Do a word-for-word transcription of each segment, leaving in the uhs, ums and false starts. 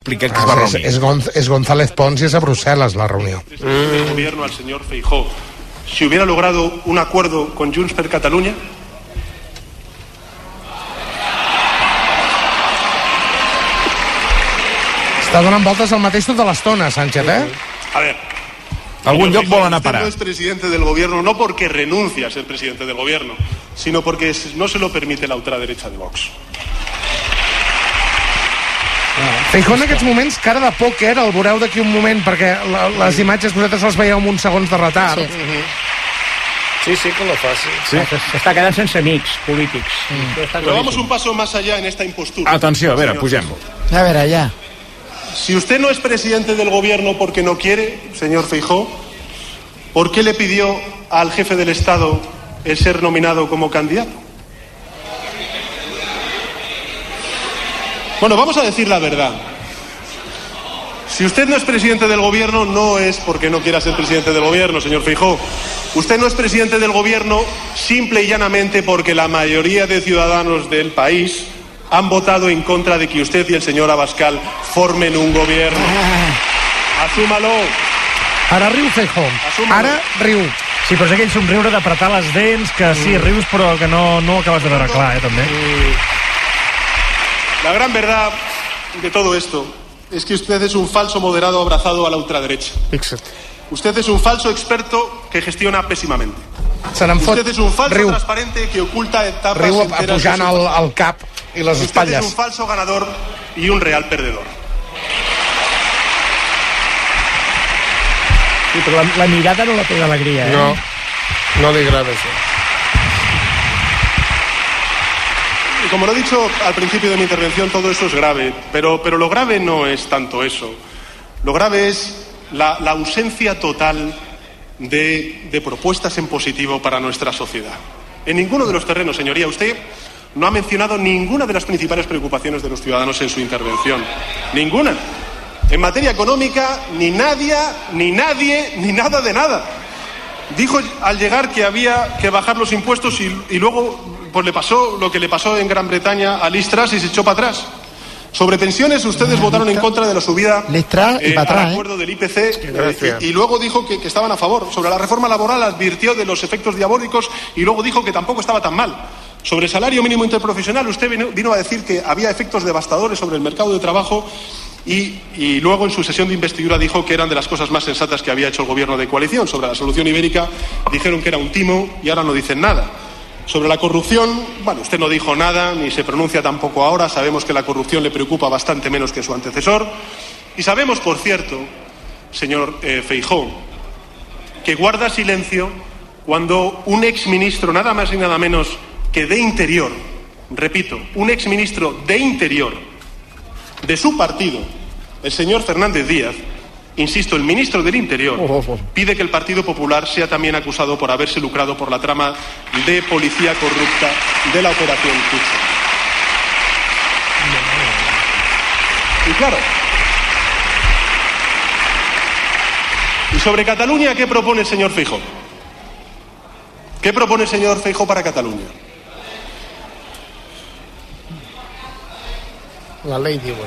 explicat que es va reunir. És, és, és González Pons i és a Brussel·les, la reunió. Del gobierno al señor Feijóo. Si hubiera logrado un acuerdo con Junts per Catalunya, està donant voltes al mateix tota l'estona, Sánchez, eh? A ver, algún lloc vol anar a parar. Usted no es presidente del gobierno no porque renuncia a ser presidente del gobierno, sino porque no se lo permite la ultraderecha de Vox. Feijóo en aquests moments cara de pòquer, el veureu d'aquí un moment, perquè la, les imatges vosaltres les veieu amb uns segons de retard. Sí. Sí, sí, que lo fa, sí. Sí. S'està quedant sense amics polítics. Mm. Pero vamos un paso más allá en esta impostura. Atenció, a veure, pugem. A veure, ja. Si usted no es presidente del gobierno porque no quiere, señor Feijóo, ¿por qué le pidió al jefe del Estado el ser nominado como candidato? Bueno, vamos a decir la verdad. Si usted no es presidente del gobierno, no es porque no quiera ser presidente del gobierno, señor Feijóo. Usted no es presidente del gobierno simple y llanamente porque la mayoría de ciudadanos del país han votado en contra de que usted y el señor Abascal formen un gobierno. Asúmalo. Ara riu Feijóo. Ara riu. Sí, però és aquell somriure d'apretar les dents, que sí, rius, però que no, no ho acabes de veure clar, eh, també. La gran verdad de todo esto es que usted es un falso moderado abrazado a la ultraderecha. Fixa't. Usted es un falso experto que gestiona pésimamente. Se n'en fot. Usted es un falso Riu. transparente que oculta etapas Riu enteras apujant de su... el, el cap i les Usted espatlles. es un falso ganador y un real perdedor. Sí, però la, la mirada no la té d'alegria, eh? No, no li agrada això. Y como lo he dicho al principio de mi intervención, todo eso es grave, pero, pero lo grave no es tanto eso. Lo grave es la, la ausencia total de, de propuestas en positivo para nuestra sociedad. En ninguno de los terrenos, señoría, usted no ha mencionado ninguna de las principales preocupaciones de los ciudadanos en su intervención. Ninguna. En materia económica, ni nadie, ni nadie, ni nada de nada. Dijo al llegar que había que bajar los impuestos y, y luego pues le pasó lo que le pasó en Gran Bretaña a Liz Truss y se echó para atrás. Sobre pensiones, ustedes votaron en contra de la subida eh, al acuerdo del I P C eh, y, y luego dijo que, que estaban a favor. Sobre la reforma laboral advirtió de los efectos diabólicos y luego dijo que tampoco estaba tan mal. Sobre el salario mínimo interprofesional, usted vino, vino a decir que había efectos devastadores sobre el mercado de trabajo y, y luego en su sesión de investidura dijo que eran de las cosas más sensatas que había hecho el gobierno de coalición. Sobre la solución ibérica dijeron que era un timo y ahora no dicen nada. Sobre la corrupción, bueno, usted no dijo nada, ni se pronuncia tampoco ahora. Sabemos que la corrupción le preocupa bastante menos que su antecesor. Y sabemos, por cierto, señor eh, Feijóo, que guarda silencio cuando un exministro, nada más y nada menos que de Interior, repito, un exministro de Interior de su partido, el señor Fernández Díaz, insisto, el ministro del Interior pide que el Partido Popular sea también acusado por haberse lucrado por la trama de policía corrupta de la Operación Cucho. Y claro, y sobre Cataluña, ¿qué propone el señor Feijóo? ¿Qué propone el señor Feijóo para Cataluña? La ley, diuen.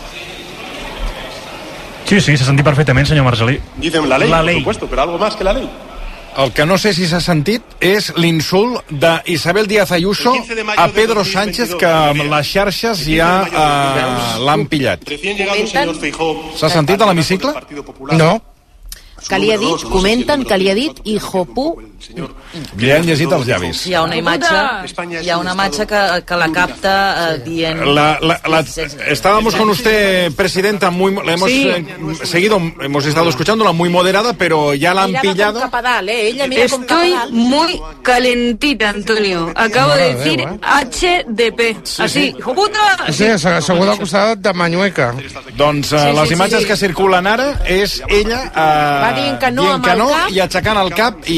Sí, sí, s'ha sentit perfectament, senyor Marcelí. Dicen la ley, la por ley. supuesto, pero algo más que la ley. El que no sé si s'ha sentit és l'insult d'Isabel Díaz Ayuso a Pedro Sánchez, que amb les xarxes ja uh, l'han pillat. S'ha sentit a l'hemicicle? No. Que li ha dit, comenten que li ha dit hijo pu. Li han llegit els llavis. Hi ha una imatge, hi ha una imatge que, que la capta eh, dient... La, la, la, estábamos con usted, presidenta, muy, la hemos Sí. eh, seguido, hemos estado escuchándola muy moderada, pero ya la han Mirava pillado. com cap a dalt, eh? Ella mira com cap a Estoy dalt. muy calentita, Antonio. Acabo de decir H D P. Así, hijo puta. Sí, asseguda al costat de Manyueca. Doncs uh, Sí, sí, les sí, imatges sí. que circulen ara és ella uh, Va dient que no dient amb que el no cap. i aixecant el cap i,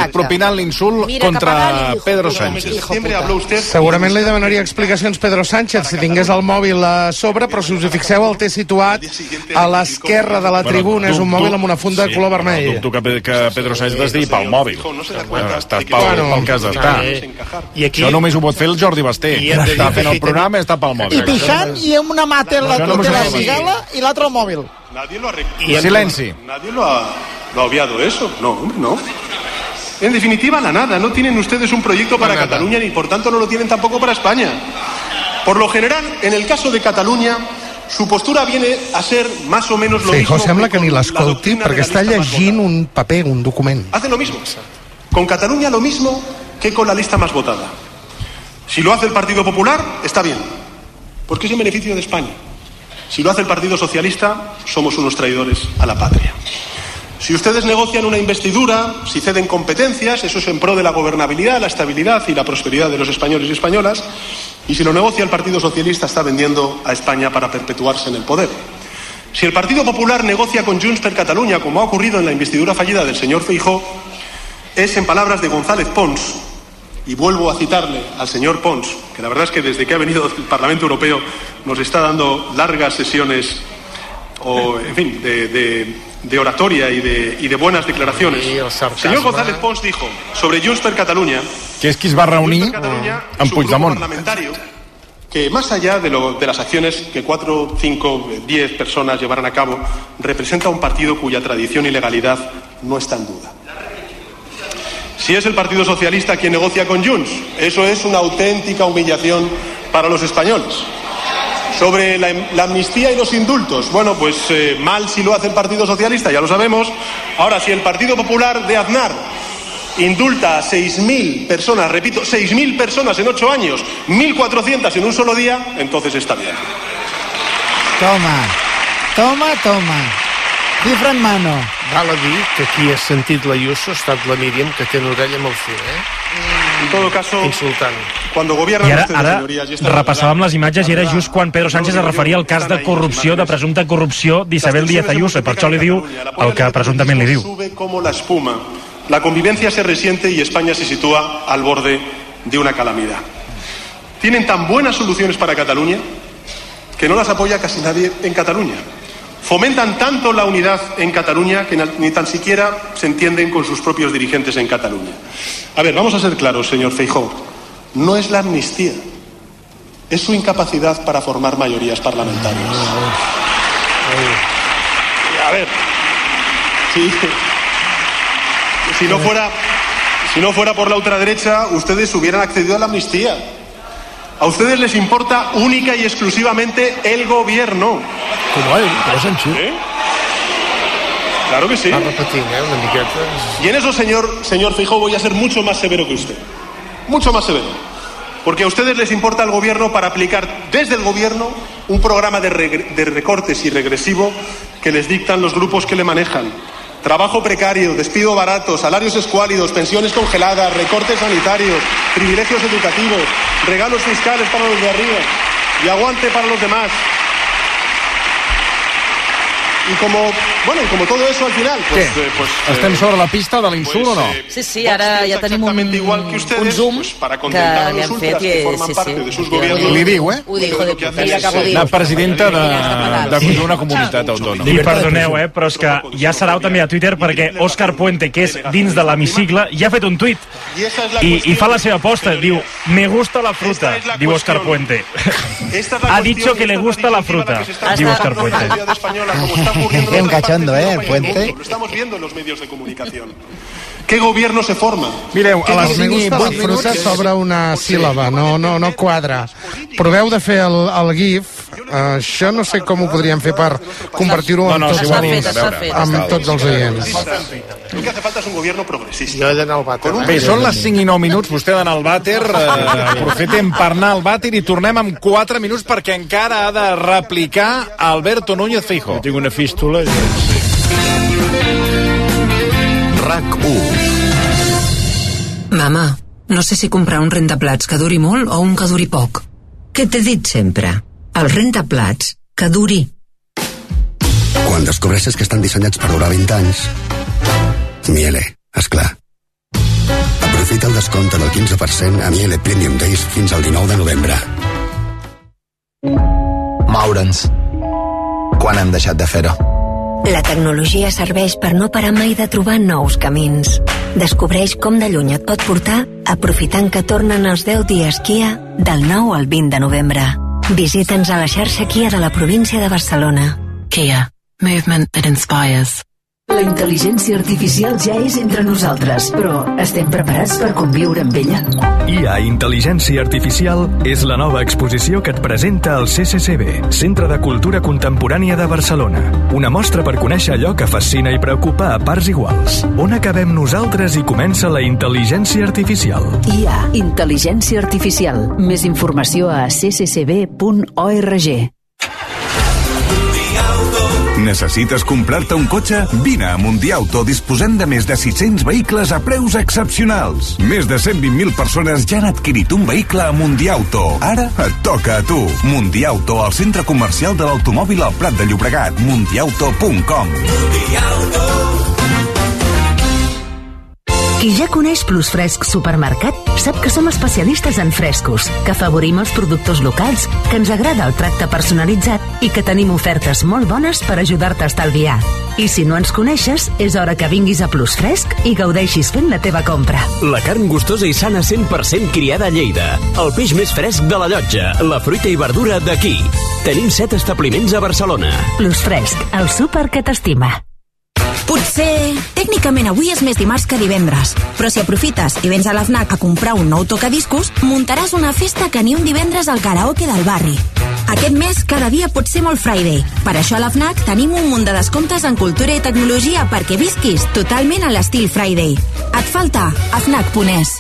propinant l'insult contra Pedro Sánchez. Segurament li demanaria explicacions Pedro Sánchez si tingués el mòbil a sobre, però si us hi fixeu el té situat a l'esquerra de la tribuna, és un mòbil amb una funda de color vermell. Dubto que Pedro Sánchez es digui pel mòbil. Estàs pel cas d'estar. Això només ho pot fer el Jordi Basté. Està fent el programa i està pel mòbil. I pixant i amb una mà té la cigala i l'altra el mòbil. Silenci. Nadie lo ha, lo ha obviado eso. No, hombre, no. En definitiva, la nada. No tienen ustedes un proyecto para Cataluña ni por tanto no lo tienen tampoco para España. Por lo general, en el caso de Cataluña, su postura viene a ser más o menos lo sí, mismo. Sí, sembla que ni l'escolti perquè està llegint un paper, un document. Hacen lo mismo. Con Cataluña lo mismo que con la lista más votada. Si lo hace el Partido Popular, está bien, porque es en beneficio de España. Si lo hace el Partido Socialista, somos unos traidores a la patria. Si ustedes negocian una investidura, si ceden competencias, eso es en pro de la gobernabilidad, la estabilidad y la prosperidad de los españoles y españolas. Y si lo negocia el Partido Socialista, está vendiendo a España para perpetuarse en el poder. Si el Partido Popular negocia con Junts per Catalunya, como ha ocurrido en la investidura fallida del señor Feijóo, es, en palabras de González Pons, y vuelvo a citarle al señor Pons, que la verdad es que desde que ha venido del Parlamento Europeo nos está dando largas sesiones, o, en fin, de, de, de oratoria y de, y de buenas declaraciones. El señor González Pons dijo sobre Junts per Catalunya, que es qui es va reunir amb Puigdemont, que más allá de, lo, de las acciones que cuatro, cinco, diez personas llevarán a cabo, representa un partido cuya tradición y legalidad no está en duda. Si es el Partido Socialista quien negocia con Junts, eso es una auténtica humillación para los españoles. Sobre la, la amnistía y los indultos, bueno, pues eh, mal si lo hace el Partido Socialista, ya lo sabemos. Ahora, si el Partido Popular de Aznar indulta a seis mil personas, repito, seis mil personas en ocho años, mil cuatrocientas en un solo día, entonces está bien. Toma, toma, toma. Cifra en mano. Val a dir que qui ha sentit la Ayuso ha estat la Míriam, que té una orella amb el fil, eh? En todo caso, insultant. Cuando gobiernan I ara, ustedes, ara señorías, repassàvem les imatges i era just quan Pedro Sánchez es referia al cas de corrupció, de presumpta corrupció d'Isabel Díaz Ayuso, i per això li diu el que presumptament li diu. Sube como la espuma. La convivencia se resiente y España se sitúa al borde de una calamidad. Tienen tan buenas soluciones para Cataluña que no las apoya casi nadie en Cataluña. Fomentan tanto la unidad en Cataluña que ni tan siquiera se entienden con sus propios dirigentes en Cataluña. A ver, vamos a ser claros, señor Feijóo. No es la amnistía, es su incapacidad para formar mayorías parlamentarias. A ver, si, si no fuera, si no fuera por la ultraderecha, ustedes hubieran accedido a la amnistía. A ustedes les importa única y exclusivamente el gobierno. Com ell, però Sánchez. ¿Eh? Claro que sí. Va repetint, eh, una miqueta. Y en eso, señor, señor Feijóo, voy a ser mucho más severo que usted. Mucho más severo. Porque a ustedes les importa el gobierno para aplicar desde el gobierno un programa de, re- de recortes y regresivo que les dictan los grupos que le manejan. Trabajo precario, despido barato, salarios escuálidos, pensiones congeladas, recortes sanitarios, privilegios educativos, regalos fiscales para los de arriba y aguante para los demás. Y como, bueno, y como todo eso al final, pues... Què? Eh, pues Estem eh, sobre la pista de l'insult pues, o no? eh, Sí, sí, ara ja tenim un, ustedes, un zoom pues, para que contentar a li los han fet ultras i que forman sí, parte sí. de sus gobiernos. Li diu, eh? Ho dijo de Mira cap ho diu. La presidenta de, de una comunitat autònoma. I perdoneu, eh, però és que ja serà també a Twitter perquè Òscar Puente, que és dins de l'hemicicle, ja ha fet un tuit i, i fa la seva aposta. Diu, me gusta la fruta, diu Òscar Puente. Ha dicho que le gusta la fruta, diu Òscar Puente. Qué encachondo, eh, Puente. Lo estamos viendo en los medios de comunicación. ¿Qué gobierno se forma? Mireu, a les Me cinc i gusta la vuit fruta minuts... sobre una síl·laba, no, no, no quadra. Proveu de fer el, el GIF, uh, això no sé com ho podríem fer per convertir-ho No, en no, tots, si ho Està fet, els, està fet. amb tots els oients. Lo que hace falta es un gobierno progresista. Jo he d'anar al vàter. Bé, són les cinc i nou minuts, vostè ha d'anar al vàter, eh, aprofitem per anar al vàter i tornem amb quatre minuts perquè encara ha de replicar Alberto Núñez Feijóo. Tinc una fístula. RAC u. Mama, no sé si comprar un rentaplats que duri molt o un que duri poc. Què t'he dit sempre? El rentaplats que duri. Quan descobreixes que estan dissenyats per durar vint anys, Miele, esclar. Aprofita el descompte del quinze per cent a Miele Premium Days fins al dinou de novembre. Moure'ns. Quan hem deixat de fer-ho? La tecnologia serveix per no parar mai de trobar nous camins. Descobreix com de lluny et pot portar aprofitant que tornen els deu dies Kia del nou al vint de novembre. Visita'ns a la xarxa Kia de la província de Barcelona. Kia. Movement that inspires. La intel·ligència artificial ja és entre nosaltres, però estem preparats per conviure amb ella? I A Intel·ligència Artificial és la nova exposició que et presenta el C C C B, Centre de Cultura Contemporània de Barcelona. Una mostra per conèixer allò que fascina i preocupa a parts iguals. On acabem nosaltres i comença la intel·ligència artificial. I A Intel·ligència Artificial. Més informació a c c c b punt org. Necessites comprar-te un cotxe? Vine a Mundiauto, disposem de més de sis-cents vehicles a preus excepcionals. Més de cent vint mil persones ja han adquirit un vehicle a Mundiauto. Ara et toca a tu. Mundiauto, al centre comercial de l'automòbil al Prat de Llobregat. mundiauto punt com. Mundiauto. Qui ja coneix Plus Fresc Supermercat sap que som especialistes en frescos, que afavorim els productors locals, que ens agrada el tracte personalitzat i que tenim ofertes molt bones per ajudar-te a estalviar. I si no ens coneixes, és hora que vinguis a Plus Fresc i gaudeixis fent la teva compra. La carn gustosa i sana cent per cent criada a Lleida. El peix més fresc de la Llotja. La fruita i verdura d'aquí. Tenim set establiments a Barcelona. Plus Fresc, el súper que t'estima. Potser, tècnicament avui és més dimarts que divendres, però si aprofites i vens a la FNAC a comprar un nou tocadiscos, muntaràs una festa que ni un divendres al karaoke del barri. Aquest mes, cada dia pot ser molt Friday. Per això a la FNAC tenim un munt de descomptes en cultura i tecnologia perquè visquis totalment a l'estil Friday. Et falta? a fnac punt es.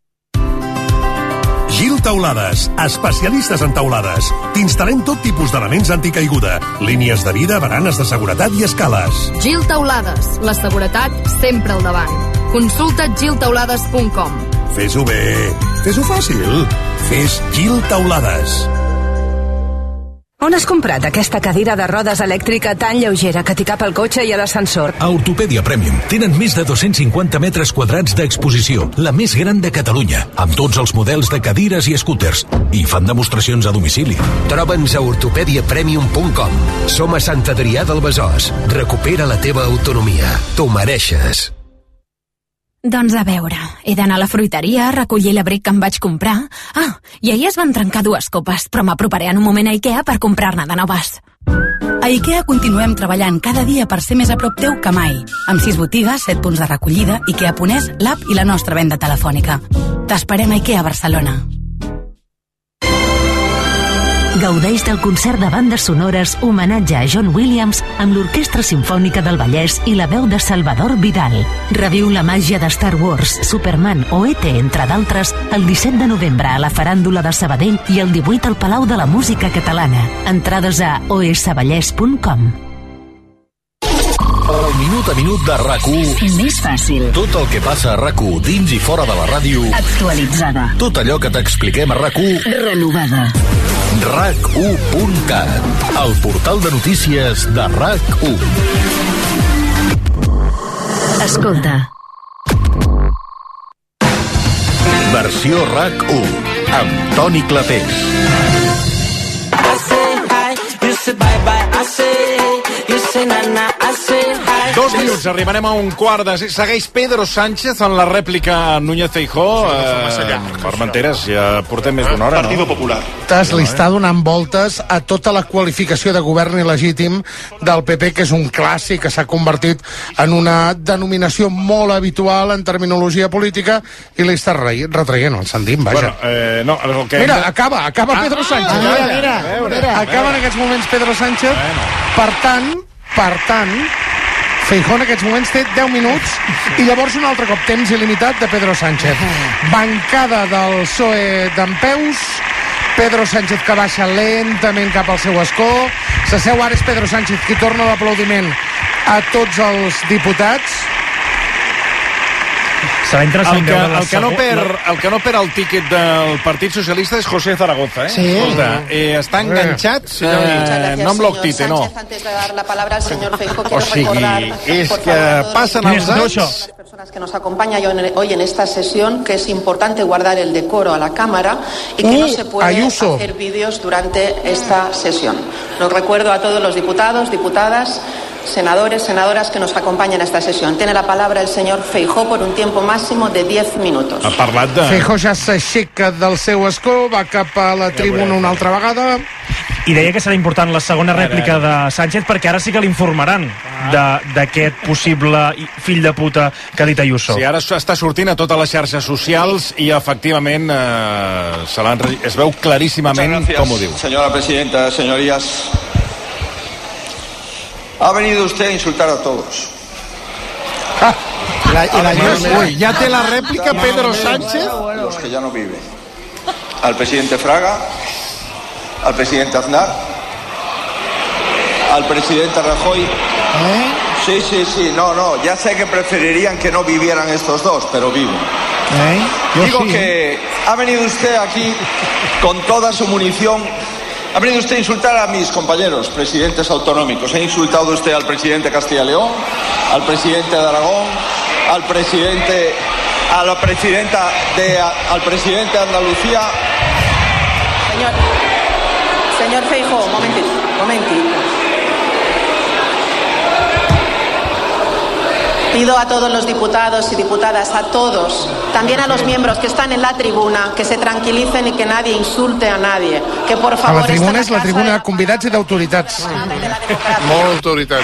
Gil Taulades, especialistes en taulades. T'instal·lem tot tipus d'elements anticaiguda, línies de vida, baranes de seguretat i escales. Gil Taulades, la seguretat sempre al davant. Consulta gil taulades punt com. Fes-ho bé, fes-ho fàcil. Fes Gil Taulades. On has comprat aquesta cadira de rodes elèctrica tan lleugera que t'hi cap al cotxe i a l'ascensor? A Ortopèdia Premium. Tenen més de dos-cents cinquanta metres quadrats d'exposició, la més gran de Catalunya, amb tots els models de cadires i escúters. I fan demostracions a domicili. Troba'ns a ortopèdia premium punt com. Som a Sant Adrià del Besòs. Recupera la teva autonomia. T'ho mereixes. Doncs a veure, he d'anar a la fruiteria a recollir l'abric que em vaig comprar. Ah, i ahir es van trencar dues copes, però m'aproparé en un moment a Ikea per comprar-ne de noves. A Ikea continuem treballant cada dia per ser més a prop teu que mai. Amb sis botigues, set punts de recollida, Ikea Ponès, l'app i la nostra venda telefònica. T'esperem a Ikea Barcelona. Gaudeix del concert de bandes sonores homenatge a John Williams amb l'Orquestra Simfònica del Vallès i la veu de Salvador Vidal. Reviu la màgia de Star Wars, Superman o E T, entre d'altres, el disset de novembre a la Faràndula de Sabadell i el divuit al Palau de la Música Catalana. Entrades a o s vallès punt com. El minut a minut de RAC u. Més fàcil. Tot el que passa a RAC u dins i fora de la ràdio. Actualitzada. Tot allò que t'expliquem a RAC u. Renovada. RAC u punt cat, el portal de notícies de RAC u. Escolta. Versió RAC u, amb Toni Clapés. I say hi, you say bye bye, I say you say na na, I say hi. Dos minuts, arribarem a un quart de... Segueix Pedro Sánchez en la rèplica a Núñez Feijóo. Eh, Formenteres, ja portem més d'una hora, Partido no? Popular. T'has listat donant voltes a tota la qualificació de govern il·legítim del P P, que és un clàssic que s'ha convertit en una denominació molt habitual en terminologia política, i li estàs retraient el sentim, vaja. Bueno, eh, no, el que mira, de... acaba, acaba ah, Pedro Sánchez. Ah, mira, mira, mira, mira, acaba en aquests moments Pedro Sánchez. Bueno. Per tant, per tant, Feijóo en aquests moments té deu minuts i llavors un altre cop temps il·limitat de Pedro Sánchez. Bancada del P S O E dempeus, Pedro Sánchez que baixa lentament cap al seu escó, s'asseu ara, és Pedro Sánchez qui torna l'aplaudiment a tots els diputats. Serà interessant el que, veure la el, que no segon- perd, el que no perd el tíquet del Partit Socialista és José Zaragoza, eh? Sí. Escolta, eh, està enganxat, eh, no amb l'octite, no. Antes de dar la palabra al señor Feijóo, O quiero sigui, recordar, és por que favor, passen els anys... las personas que nos acompañan hoy en esta sesión, que es importante guardar el decoro a la Cámara y que Uh, no se puede Ayuso. hacer vídeos durante esta sesión. Los recuerdo a todos los diputados, diputadas, senadores, senadoras que nos acompañan a esta sesión. Tiene la palabra el señor Feijóo por un tiempo máximo de diez minutos. Ha parlat de... Feijóo ja s'aixeca del seu escó, va cap a la tribuna una altra vegada. I deia que serà important la segona rèplica de Sánchez perquè ara sí que l'informaran de- d'aquest possible fill de puta que ha dit Ayuso. Sí, ara està sortint a totes les xarxes socials i efectivament eh, se l'han re- es veu claríssimament com ho diu. Señora presidenta, señorías, ha venido usted a insultar a todos. Ah, la, y la- uy, ¿ya te la réplica Pedro Sánchez? Los que ya no viven. Al presidente Fraga, al presidente Aznar, al presidente Rajoy. Sí, sí, sí, no, no, ya sé que preferirían que no vivieran estos dos, pero viven. Yo Digo sí. que ha venido usted aquí con toda su munición. Ha venido usted a insultar a mis compañeros presidentes autonómicos. Ha insultado usted al presidente de Castilla y León, al presidente de Aragón, al presidente, a la presidenta de, al presidente de Andalucía. Señor, señor Feijóo, un momentito, un momentito. Pido a todos los diputados y diputadas, a todos, también a los miembros que están en la tribuna, que se tranquilicen y que nadie insulte a nadie. Que por A favor... la tribuna esta és la tribuna de convidats i d'autoritats. Molt autoritat.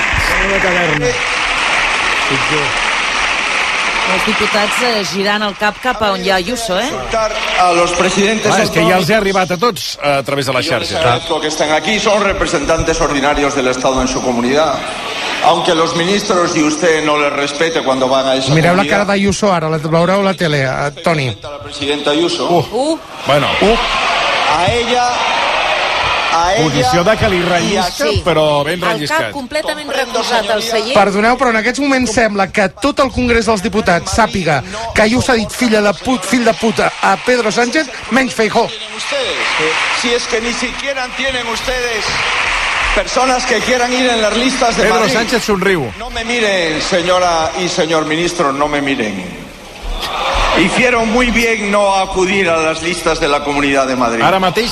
Els diputats eh, girant el cap cap a on hi ha Ayuso, eh? A los presidentes Clar, és que ja els autonómicos. he arribat a tots a través de les Yo les xarxes. agradezco que estén aquí, son representantes ordinarios del Estado en su comunidad. Aunque los ministros y usted no les respete cuando van a esa Mireu la comunidad. cara d'Ayuso ara, la veureu a la tele, a Toni. La presidenta Ayuso. Uh. Bueno, A ella... A ella... posició de que li rellisca, Sí. però ben El cap relliscat. completament recolzat al celler. Perdoneu, però en aquests moments sembla que tot el Congrés dels Diputats sàpiga que Ayuso ha dit filla de put, fill de puta a Pedro Sánchez, menys Feijóo. Ustedes, si es que ni siquiera tienen ustedes personas que quieran ir en las listas de Pedro Madrid. Sánchez somriu. No me miren, señora y señor ministro, no me miren. Hicieron muy bien no acudir a las listas de la Comunidad de Madrid. Ara mateix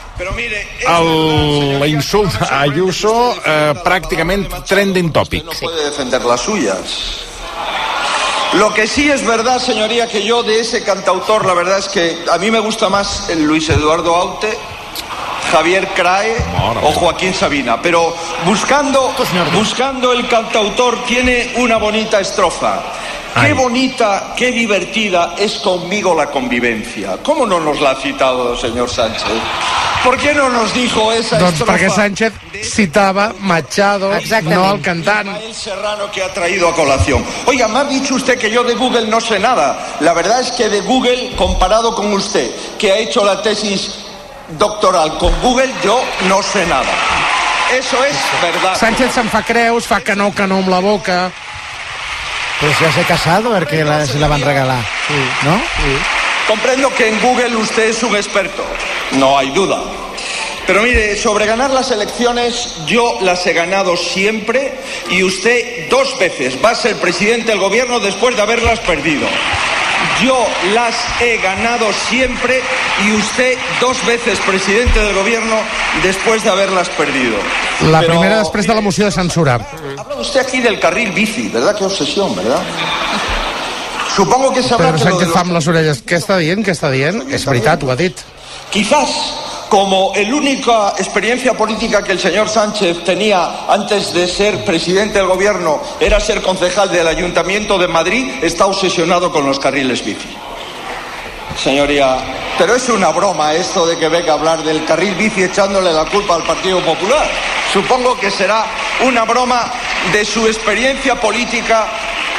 el- l'insult a Ayuso eh, pràcticament trending topic. No puede defender las suyas. Lo que sí es verdad, señoría, que yo de ese cantautor, la verdad es que a mí me gusta más el Luis Eduardo Aute, Javier Crae o Joaquín Sabina, pero buscando, buscando el cantautor tiene una bonita estrofa. Qué bonita, qué divertida es conmigo la convivencia. ¿Cómo no nos la ha citado, señor Sánchez? ¿Por qué no nos dijo esa Doncs estrofa? perquè Sánchez citava Machado, no el cantant. El Serrano que ha traído a colación. Oiga, me ha dicho usted que yo de Google no sé nada. La verdad es que de Google, comparado con usted, que ha hecho la tesis doctoral con Google, yo no sé nada. Eso es verdad. Sánchez se'n fa creus, fa que no, que no amb la boca. Pues ya se ha casado, a ver que la, se la van a regalar. ¿No? Comprendo que en Google usted es un experto, no hay duda. Pero mire, sobre ganar las elecciones, yo las he ganado siempre y usted dos veces va a ser presidente del gobierno después de haberlas perdido. Yo las he ganado siempre y usted dos veces presidente del gobierno después de haberlas perdido. La Pero, primera després de la moció de censura. habla usted aquí del carril bici, ¿verdad? Qué obsesión, ¿verdad? Supongo que sabrá Pedro que lo de Sánchez los... fa amb les orelles. Què està dient? Què està dient? És veritat, ho ha dit. Quizás como la única experiencia política que el señor Sánchez tenía antes de ser presidente del gobierno era ser concejal del Ayuntamiento de Madrid, está obsesionado con los carriles bici. Señoría, pero es una broma esto de que venga a hablar del carril bici echándole la culpa al Partido Popular. Supongo que será una broma de su experiencia política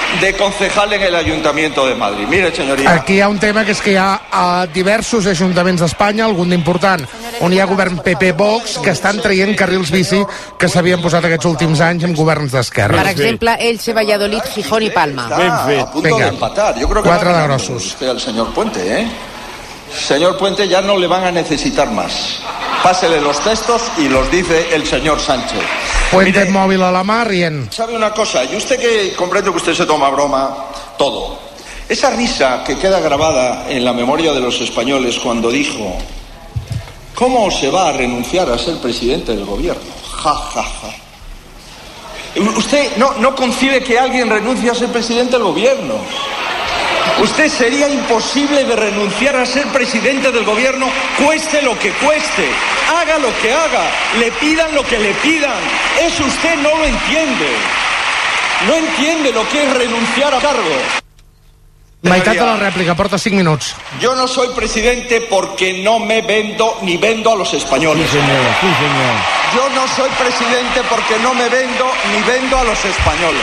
de concejal en el Ayuntamiento de Madrid. Mire, señoría. Aquí hi ha un tema que és que hi ha a diversos ajuntaments d'Espanya, algun d'important, on hi ha govern P P-Vox, que estan traient carrils bici que s'havien posat aquests últims anys amb governs d'esquerra. Per exemple, Elche, Valladolid, Gijón i Palma. Está a punto de empatar. Yo creo que Quatre va a de ganar grossos. usted al señor Puente, ¿eh? Señor Puente, ya no le van a necesitar más. Pásele los textos y los dice el señor Sánchez. Puente Mire, móvil a la mà, rient. ¿Sabe una cosa? Y usted que comprendo que usted se toma broma todo. Esa risa que queda grabada en la memoria de los españoles cuando dijo: ¿cómo se va a renunciar a ser presidente del gobierno? Ja, ja, ja. Usted no, no concibe que alguien renuncie a ser presidente del gobierno. Usted sería imposible de renunciar a ser presidente del gobierno, cueste lo que cueste, haga lo que haga, le pidan lo que le pidan. Eso usted no lo entiende. No entiende lo que es renunciar a cargo. Meitat de la rèplica, porta cinc minuts. Yo no soy presidente porque no me vendo ni vendo a los españoles. Sí, señor, sí, señor. Yo no soy presidente porque no me vendo ni vendo a los españoles.